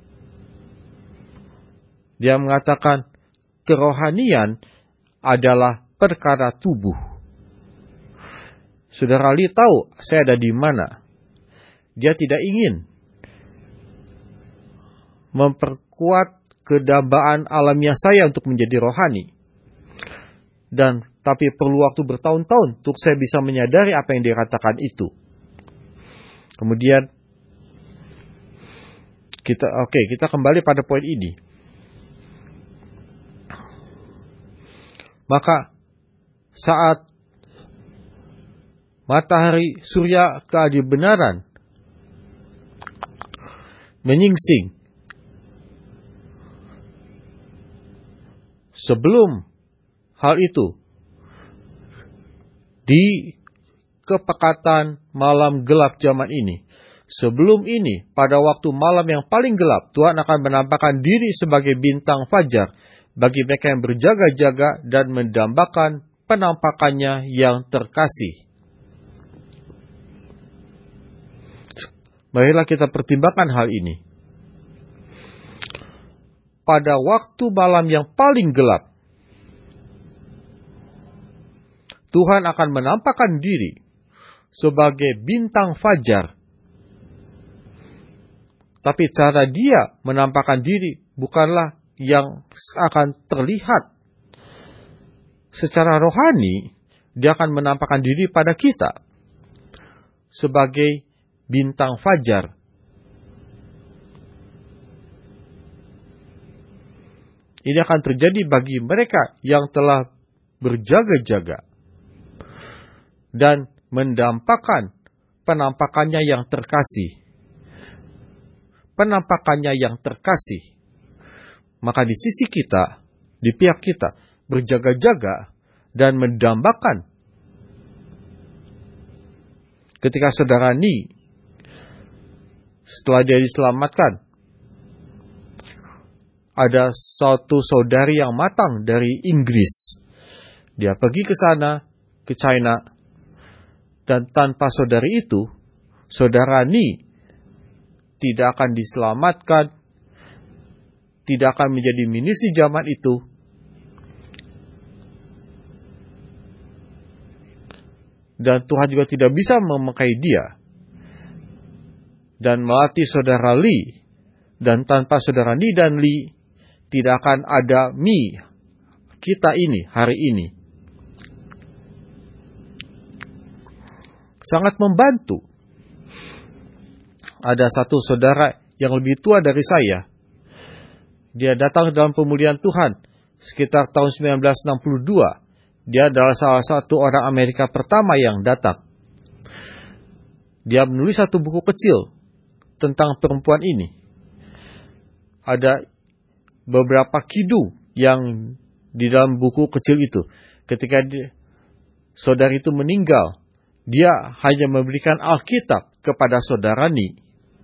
[SPEAKER 1] Dia mengatakan, kerohanian adalah perkara tubuh. Saudara Lee tahu saya ada di mana. Dia tidak ingin memperkuat kedambaan alamiah saya untuk menjadi rohani. Tapi perlu waktu bertahun-tahun untuk saya bisa menyadari apa yang dia katakan itu. Kemudian kita kembali pada poin ini. Maka saat matahari surya keadibenaran menyingsing, sebelum hal itu, di kepekatan malam gelap zaman ini, sebelum ini, pada waktu malam yang paling gelap, Tuhan akan menampakkan diri sebagai bintang fajar bagi mereka yang berjaga-jaga dan mendambakan penampakannya yang terkasih. Marilah kita pertimbangkan hal ini. Pada waktu malam yang paling gelap, Tuhan akan menampakkan diri sebagai bintang fajar. Tapi cara Dia menampakkan diri bukanlah yang akan terlihat secara rohani. Dia akan menampakkan diri pada kita sebagai bintang fajar. Ini akan terjadi bagi mereka yang telah berjaga-jaga dan mendampakkan penampakannya yang terkasih. Penampakannya yang terkasih. Maka di sisi kita, di pihak kita, berjaga-jaga dan mendambakan. Ketika Saudara Ni, setelah dia diselamatkan, ada suatu saudari yang matang dari Inggris. Dia pergi ke sana, ke China, dan tanpa saudari itu, Saudara Ni tidak akan diselamatkan, tidak akan menjadi minisi zaman itu. Dan Tuhan juga tidak bisa memakai dia dan melatih Saudara Lee. Dan tanpa Saudara Ni dan Lee, tidak akan ada Mi kita ini hari ini. Sangat membantu. Ada satu saudara yang lebih tua dari saya. Dia datang dalam pemulihan Tuhan sekitar tahun 1962. Dia adalah salah satu orang Amerika pertama yang datang. Dia menulis satu buku kecil tentang perempuan ini. Ada beberapa kidung yang di dalam buku kecil itu. Ketika saudari itu meninggal, dia hanya memberikan Alkitab kepada Saudara Ni.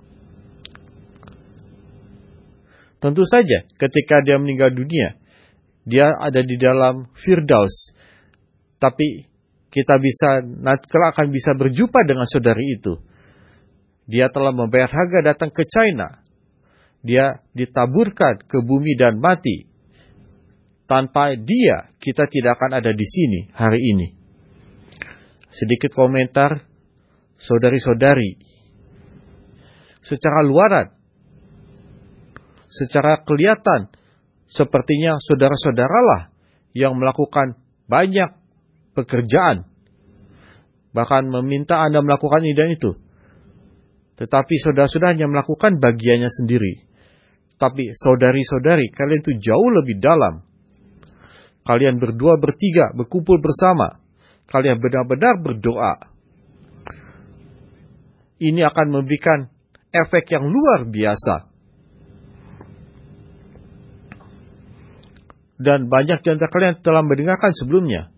[SPEAKER 1] Tentu saja ketika dia meninggal dunia, dia ada di dalam Firdaus. Tapi kita bisa, nanti akan bisa berjumpa dengan saudari itu. Dia telah membayar harga datang ke China. Dia ditaburkan ke bumi dan mati. Tanpa dia, kita tidak akan ada di sini hari ini. Sedikit komentar, saudari-saudari. Secara luaran, secara kelihatan, sepertinya saudara-saudaralah yang melakukan banyak pekerjaan. Bahkan meminta Anda melakukan ini dan itu. Tetapi saudara-saudara hanya melakukan bagiannya sendiri. Tapi saudari-saudari, kalian itu jauh lebih dalam. Kalian berdua, bertiga, berkumpul bersama. Kalian benar-benar berdoa. Ini akan memberikan efek yang luar biasa. Dan banyak di antara kalian telah mendengarkan sebelumnya.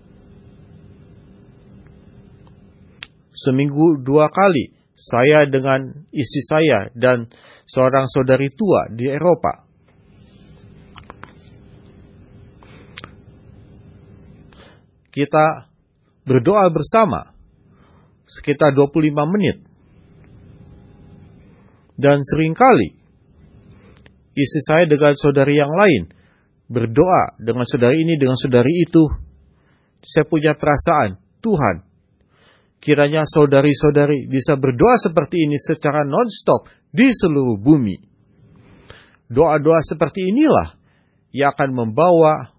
[SPEAKER 1] Seminggu 2 kali, saya dengan istri saya dan seorang saudari tua di Eropa. Kita berdoa bersama sekitar 25 menit. Dan seringkali istri saya dengan saudari yang lain berdoa dengan saudari ini, dengan saudari itu. Saya punya perasaan, Tuhan, kiranya saudari-saudari bisa berdoa seperti ini secara non-stop di seluruh bumi. Doa-doa seperti inilah yang akan membawa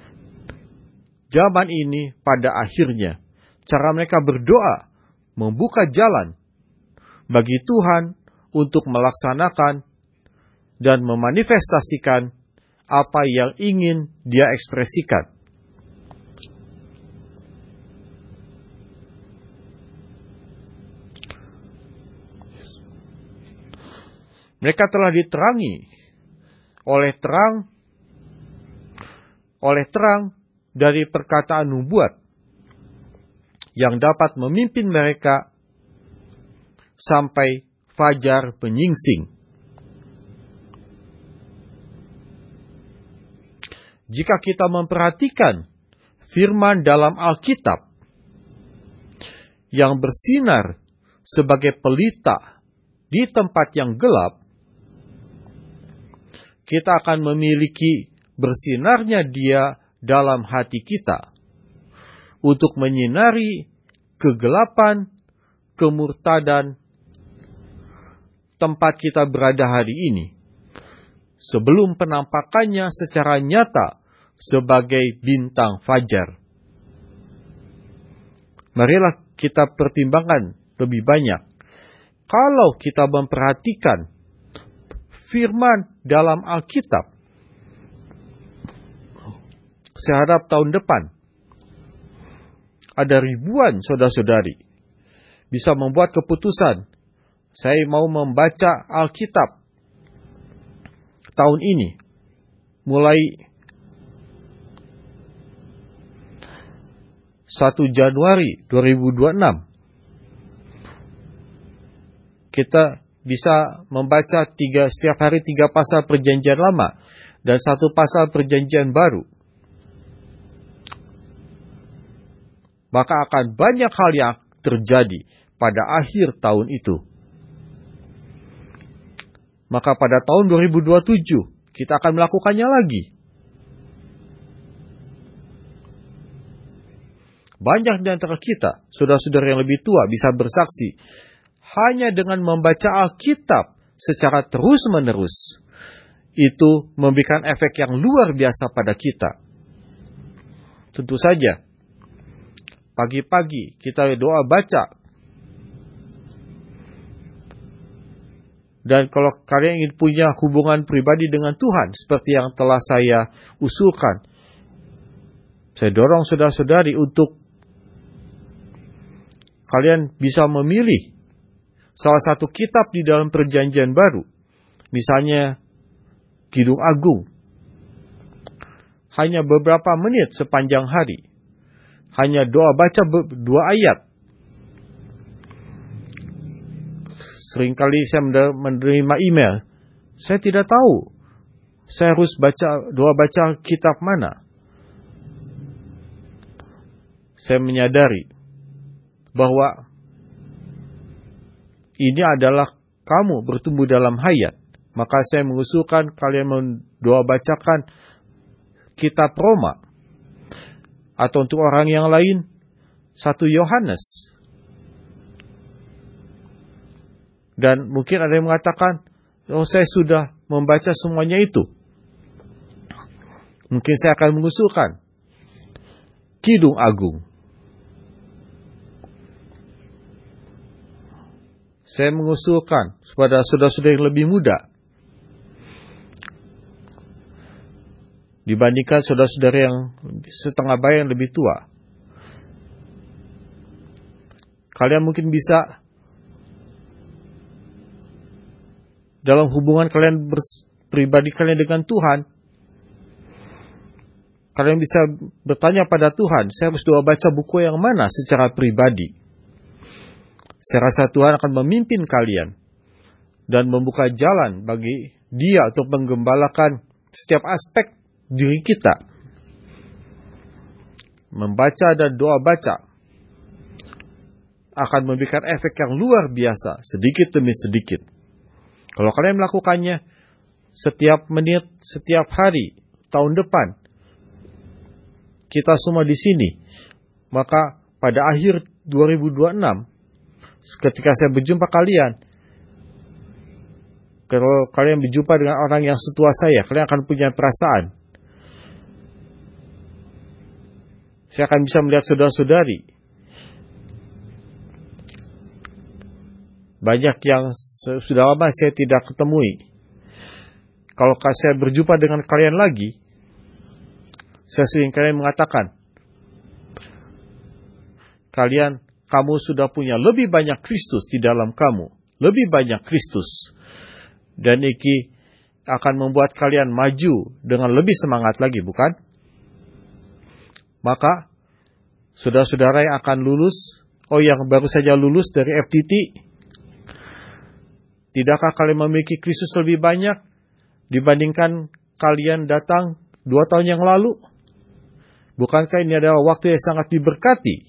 [SPEAKER 1] zaman ini pada akhirnya. Cara mereka berdoa membuka jalan bagi Tuhan untuk melaksanakan dan memanifestasikan apa yang ingin Dia ekspresikan. Mereka telah diterangi oleh terang dari perkataan nubuat yang dapat memimpin mereka sampai fajar penyingsing. Jika kita memperhatikan firman dalam Alkitab yang bersinar sebagai pelita di tempat yang gelap, kita akan memiliki bersinarnya Dia dalam hati kita untuk menyinari kegelapan, kemurtadan tempat kita berada hari ini, sebelum penampakannya secara nyata sebagai bintang fajar. Marilah kita pertimbangkan lebih banyak. Kalau kita memperhatikan firman dalam Alkitab, saya harap tahun depan ada ribuan saudara-saudari bisa membuat keputusan, saya mau membaca Alkitab tahun ini, mulai 1 Januari 2026. Kita bisa membaca setiap hari 3 pasal perjanjian lama dan 1 pasal perjanjian baru. Maka akan banyak hal yang terjadi pada akhir tahun itu. Maka pada tahun 2027 kita akan melakukannya lagi. Banyak di antara kita, saudara-saudara yang lebih tua, bisa bersaksi hanya dengan membaca Alkitab secara terus-menerus, itu memberikan efek yang luar biasa pada kita. Tentu saja, pagi-pagi kita doa baca. Dan kalau kalian ingin punya hubungan pribadi dengan Tuhan, seperti yang telah saya usulkan, saya dorong saudara-saudari untuk kalian bisa memilih salah satu kitab di dalam perjanjian baru. Misalnya Kidung Agung. Hanya beberapa menit sepanjang hari. Hanya doa baca 2 ayat. Seringkali saya menerima email. Saya tidak tahu. Saya harus doa baca kitab mana. Saya menyadari bahwa ini adalah kamu bertumbuh dalam hayat. Maka saya mengusulkan kalian mendoa bacakan kitab Roma. Atau untuk orang yang lain, 1 Yohanes. Dan mungkin ada yang mengatakan, oh saya sudah membaca semuanya itu. Mungkin saya akan mengusulkan Kidung Agung. Saya mengusulkan kepada saudara-saudara yang lebih muda dibandingkan saudara-saudara yang setengah bayi yang lebih tua. Kalian mungkin bisa dalam hubungan kalian pribadi kalian dengan Tuhan, kalian bisa bertanya pada Tuhan, saya harus doa baca buku yang mana secara pribadi. Saya rasa Tuhan akan memimpin kalian dan membuka jalan bagi Dia untuk menggembalakan setiap aspek diri kita. Membaca dan doa baca akan memberikan efek yang luar biasa, sedikit demi sedikit. Kalau kalian melakukannya setiap menit, setiap hari, tahun depan, kita semua di sini, maka pada akhir 2026, ketika saya berjumpa kalian, kalau kalian berjumpa dengan orang yang setua saya, kalian akan punya perasaan. Saya akan bisa melihat saudara-saudari. Banyak yang sudah lama saya tidak ketemui. Kalau saya berjumpa dengan kalian lagi, saya sering kalian mengatakan, kamu sudah punya lebih banyak Kristus di dalam kamu. Lebih banyak Kristus. Dan ini akan membuat kalian maju dengan lebih semangat lagi, bukan? Maka, saudara-saudara yang akan lulus, yang baru saja lulus dari FTT, tidakkah kalian memiliki Kristus lebih banyak dibandingkan kalian datang 2 tahun yang lalu? Bukankah ini adalah waktu yang sangat diberkati?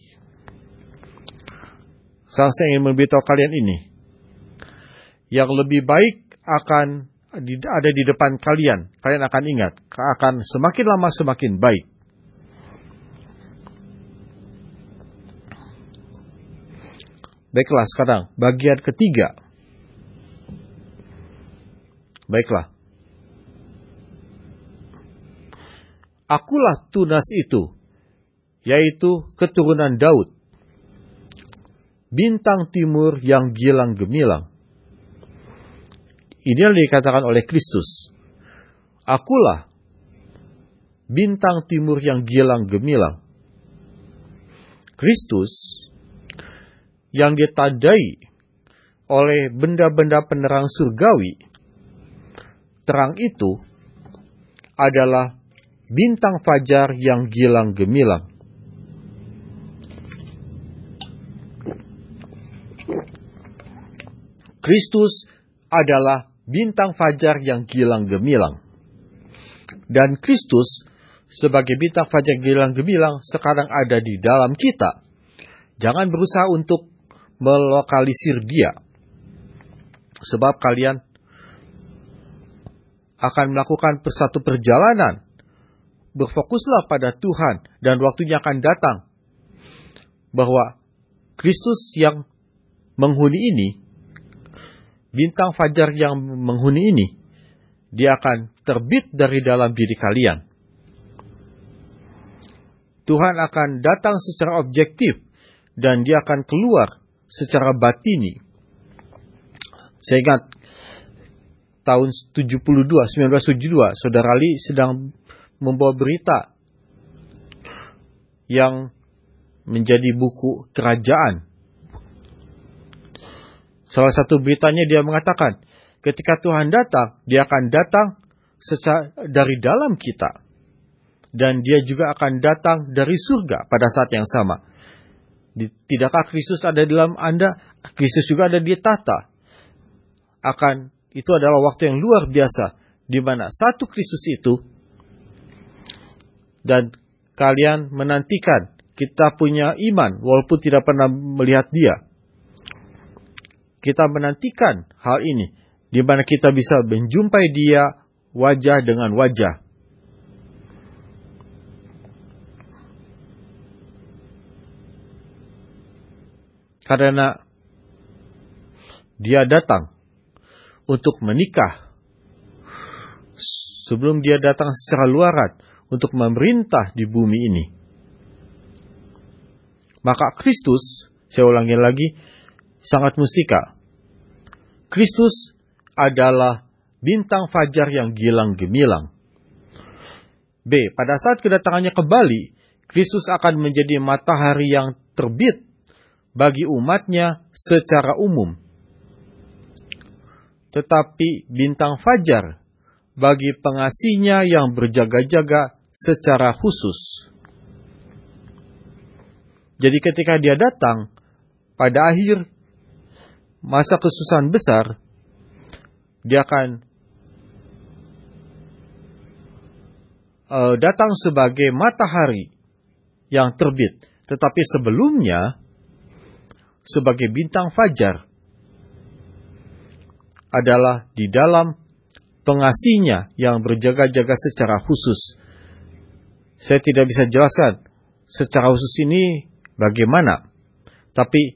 [SPEAKER 1] Saya ingin memberitahu kalian ini. Yang lebih baik akan ada di depan kalian. Kalian akan ingat, akan semakin lama semakin baik. Baiklah, sekarang bagian ketiga. Baiklah. Akulah tunas itu, yaitu keturunan Daud, bintang timur yang gilang gemilang. Inilah dikatakan oleh Kristus. Akulah bintang timur yang gilang gemilang. Kristus yang ditandai oleh benda-benda penerang surgawi, terang itu adalah bintang fajar yang gilang gemilang. Kristus adalah bintang fajar yang gilang gemilang. Dan Kristus sebagai bintang fajar gilang gemilang sekarang ada di dalam kita. Jangan berusaha untuk melokalisir dia. Sebab kalian akan melakukan satu perjalanan. Berfokuslah pada Tuhan dan waktunya akan datang. Bahwa Kristus yang menghuni ini, bintang fajar yang menghuni ini, dia akan terbit dari dalam diri kalian. Tuhan akan datang secara objektif dan dia akan keluar secara batini. Saya ingat tahun 1972, Saudara Ali sedang membawa berita yang menjadi buku kerajaan. Salah satu beritanya dia mengatakan, ketika Tuhan datang, dia akan datang dari dalam kita. Dan dia juga akan datang dari surga pada saat yang sama. Tidakkah Kristus ada di dalam Anda? Kristus juga ada di tata. Itu adalah waktu yang luar biasa, di mana satu Kristus itu, dan kalian menantikan kita punya iman walaupun tidak pernah melihat dia. kita menantikan hal ini, di mana kita bisa menjumpai Dia wajah dengan wajah. Karena Dia datang untuk menikah. Sebelum Dia datang secara luaran untuk memerintah di bumi ini. Maka Kristus, saya ulangi lagi, sangat mustika. Kristus adalah bintang fajar yang gilang gemilang. B. Pada saat kedatangannya kembali, Kristus akan menjadi matahari yang terbit bagi umatnya secara umum. Tetapi bintang fajar bagi pengasihnya yang berjaga-jaga secara khusus. Jadi ketika Dia datang pada akhir masa kesusahan besar, Dia akan datang sebagai matahari yang terbit. Tetapi sebelumnya sebagai bintang fajar adalah di dalam pengasihnya yang berjaga-jaga secara khusus. Saya tidak bisa jelaskan secara khusus ini bagaimana. Tapi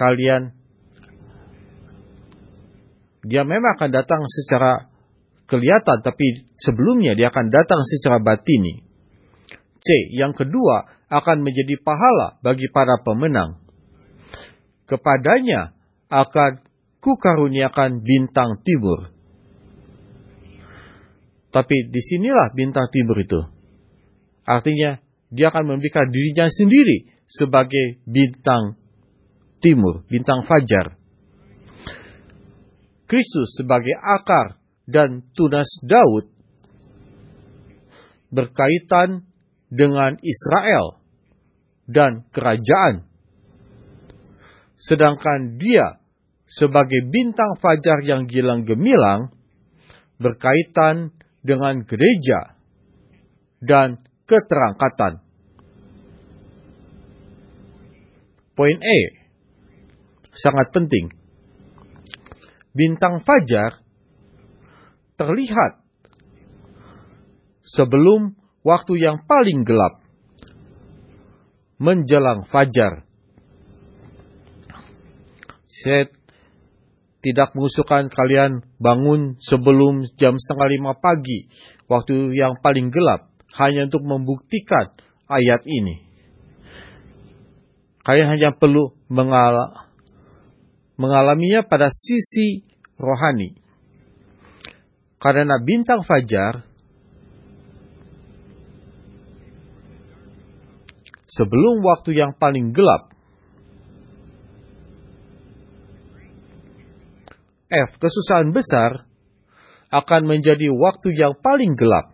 [SPEAKER 1] Dia memang akan datang secara kelihatan, tapi sebelumnya Dia akan datang secara batini. C. Yang kedua, akan menjadi pahala bagi para pemenang. Kepadanya akan kukaruniakan bintang timur. Tapi disinilah bintang timur itu. Artinya, Dia akan memberikan dirinya sendiri sebagai bintang timur, bintang fajar. Kristus sebagai akar dan tunas Daud berkaitan dengan Israel dan kerajaan. Sedangkan Dia sebagai bintang fajar yang gilang gemilang berkaitan dengan gereja dan keterangkatan. Poin E sangat penting. Bintang fajar terlihat sebelum waktu yang paling gelap, menjelang fajar. Saya tidak mengusulkan kalian bangun sebelum jam 4:30 pagi, waktu yang paling gelap, hanya untuk membuktikan ayat ini. Kalian hanya perlu mengalaminya pada sisi rohani. Karena bintang fajar sebelum waktu yang paling gelap. F. Kesusahan besar akan menjadi waktu yang paling gelap.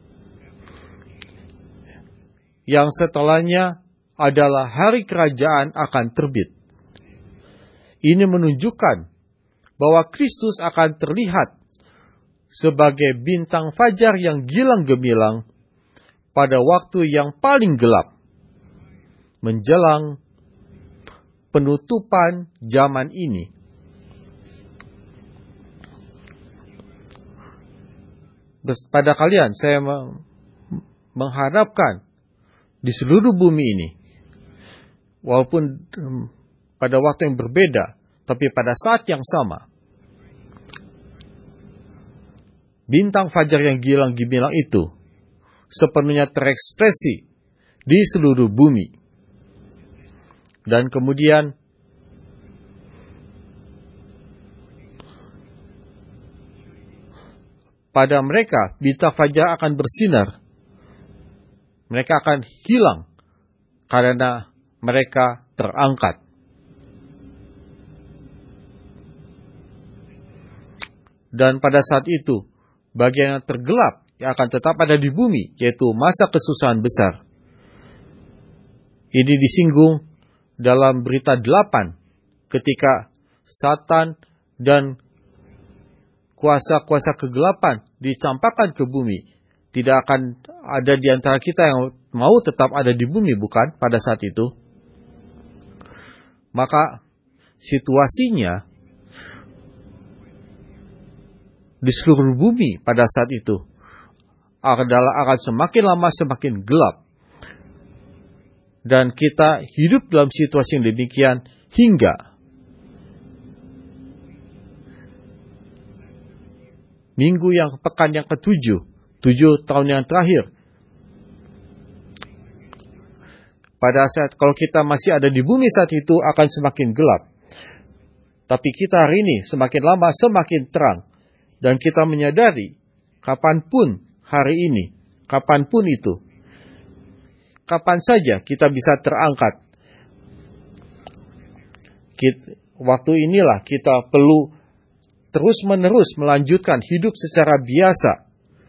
[SPEAKER 1] Yang setelahnya adalah hari kerajaan akan terbit. Ini menunjukkan bahwa Kristus akan terlihat sebagai bintang fajar yang gilang gemilang pada waktu yang paling gelap, menjelang penutupan zaman ini. Pada kalian, saya mengharapkan di seluruh bumi ini, walaupun pada waktu yang berbeda, tapi pada saat yang sama, bintang fajar yang gilang gemilang itu sepenuhnya terekspresi di seluruh bumi. Dan kemudian pada mereka bintang fajar akan bersinar. Mereka akan hilang karena mereka terangkat. Dan pada saat itu, bagian yang tergelap yang akan tetap ada di bumi, yaitu masa kesusahan besar. Ini disinggung dalam berita 8, ketika Satan dan kuasa-kuasa kegelapan dicampakkan ke bumi. Tidak akan ada di antara kita yang mau tetap ada di bumi, bukan? Pada saat itu. Maka situasinya di seluruh bumi pada saat itu akan semakin lama semakin gelap. Dan kita hidup dalam situasi yang demikian hingga pekan yang ke-7, 7 tahun yang terakhir. Pada saat kalau kita masih ada di bumi saat itu akan semakin gelap. Tapi kita hari ini semakin lama semakin terang. Dan kita menyadari kapanpun hari ini, kapanpun itu, kapan saja kita bisa terangkat. Waktu inilah kita perlu terus-menerus melanjutkan hidup secara biasa.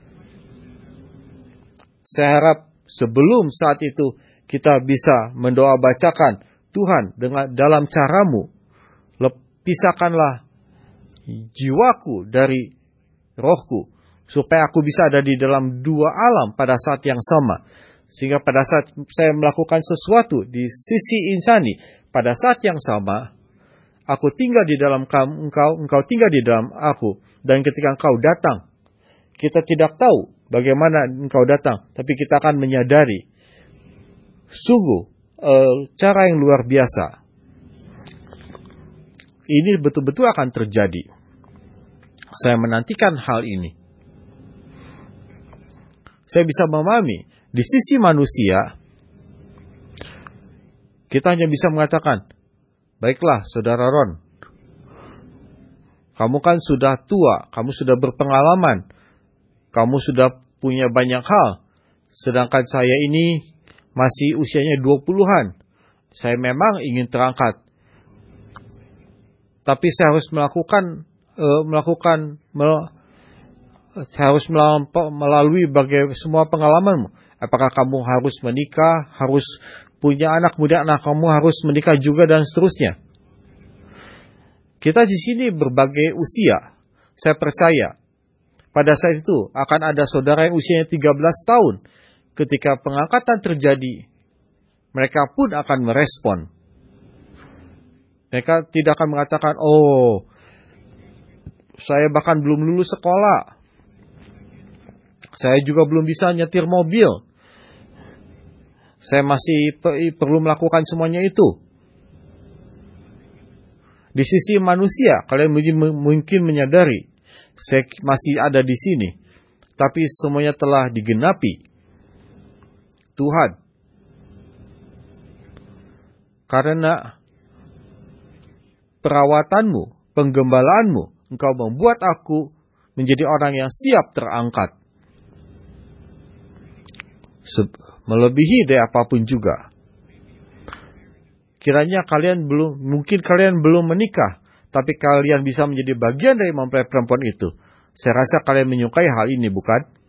[SPEAKER 1] Saya harap sebelum saat itu kita bisa mendoa bacakan, Tuhan dalam caramu, pisahkanlah jiwaku dari rohku, supaya aku bisa ada di dalam dua alam pada saat yang sama. Sehingga pada saat saya melakukan sesuatu di sisi insani, pada saat yang sama, aku tinggal di dalam engkau tinggal di dalam aku. Dan ketika engkau datang, kita tidak tahu bagaimana engkau datang, tapi kita akan menyadari sungguh cara yang luar biasa. Ini betul-betul akan terjadi. Saya menantikan hal ini. Saya bisa memahami di sisi manusia, kita hanya bisa mengatakan, baiklah saudara Ron, kamu kan sudah tua, kamu sudah berpengalaman, kamu sudah punya banyak hal, sedangkan saya ini masih usianya 20-an. Saya memang ingin terangkat, tapi saya harus melalui semua pengalamanmu. Apakah kamu harus menikah, harus punya anak, kemudian anak kamu harus menikah juga, dan seterusnya. Kita di sini berbagai usia. Saya percaya pada saat itu akan ada saudara yang usianya 13 tahun. Ketika pengangkatan terjadi, mereka pun akan merespon. Mereka tidak akan mengatakan, oh, saya bahkan belum lulus sekolah. Saya juga belum bisa nyetir mobil. Saya masih perlu melakukan semuanya itu. Di sisi manusia, kalian mungkin menyadari, saya masih ada di sini. Tapi semuanya telah digenapi Tuhan. Karena perawatanmu, penggembalaanmu, engkau membuat aku menjadi orang yang siap terangkat. Melebihi dari apapun juga. Kiranya mungkin kalian belum menikah, tapi kalian bisa menjadi bagian dari mempelai perempuan itu. Saya rasa kalian menyukai hal ini, bukan?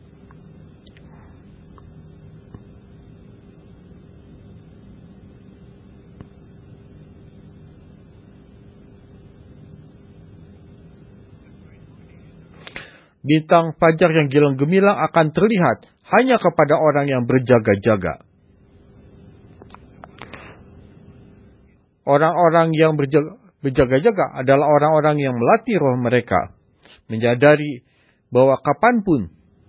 [SPEAKER 1] Bintang fajar yang gilang gemilang akan terlihat hanya kepada orang yang berjaga-jaga. Orang-orang yang berjaga-jaga adalah orang-orang yang melatih roh mereka, menyadari bahwa kapanpun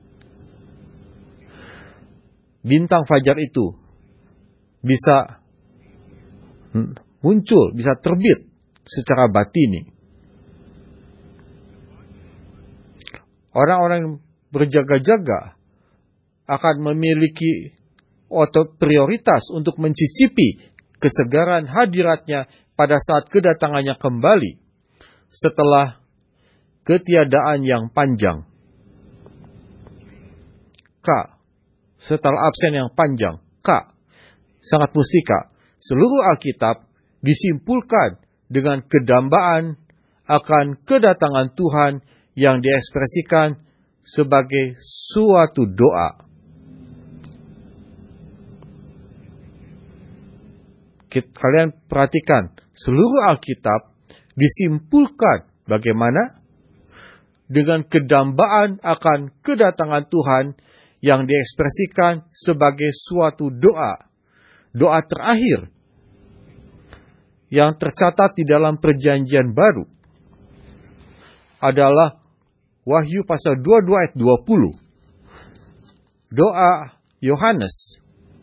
[SPEAKER 1] bintang fajar itu bisa muncul, bisa terbit secara batini. Orang-orang yang berjaga-jaga akan memiliki prioritas untuk mencicipi kesegaran hadiratnya pada saat kedatangannya kembali setelah ketiadaan yang panjang. Setelah absen yang panjang. Sangat mustika. Seluruh Alkitab disimpulkan dengan kedambaan akan kedatangan Tuhan yang diekspresikan sebagai suatu doa. Kalian perhatikan, seluruh Alkitab disimpulkan bagaimana? Dengan kedambaan akan kedatangan Tuhan yang diekspresikan sebagai suatu doa. Doa terakhir yang tercatat di dalam Perjanjian Baru adalah Wahyu pasal 22 ayat 20. Doa Yohanes.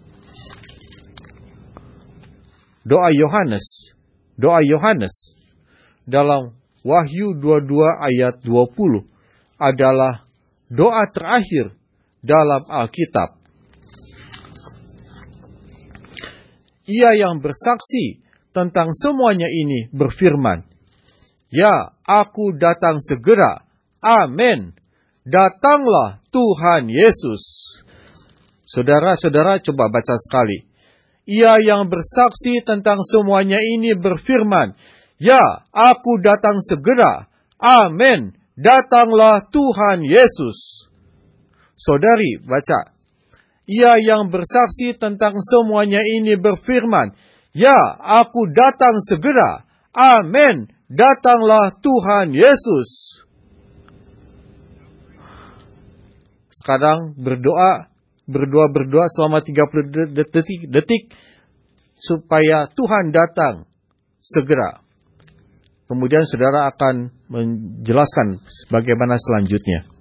[SPEAKER 1] Doa Yohanes dalam Wahyu 22 ayat 20 adalah doa terakhir dalam Alkitab. Ia yang bersaksi tentang semuanya ini berfirman, "Ya, aku datang segera. Amin. Datanglah Tuhan Yesus." Saudara-saudara, coba baca sekali. Ia yang bersaksi tentang semuanya ini berfirman, "Ya, aku datang segera. Amin. Datanglah Tuhan Yesus." Saudari, baca. Ia yang bersaksi tentang semuanya ini berfirman, "Ya, aku datang segera. Amin. Datanglah Tuhan Yesus." Sekarang berdoa selama 30 detik supaya Tuhan datang segera. Kemudian saudara akan menjelaskan bagaimana selanjutnya.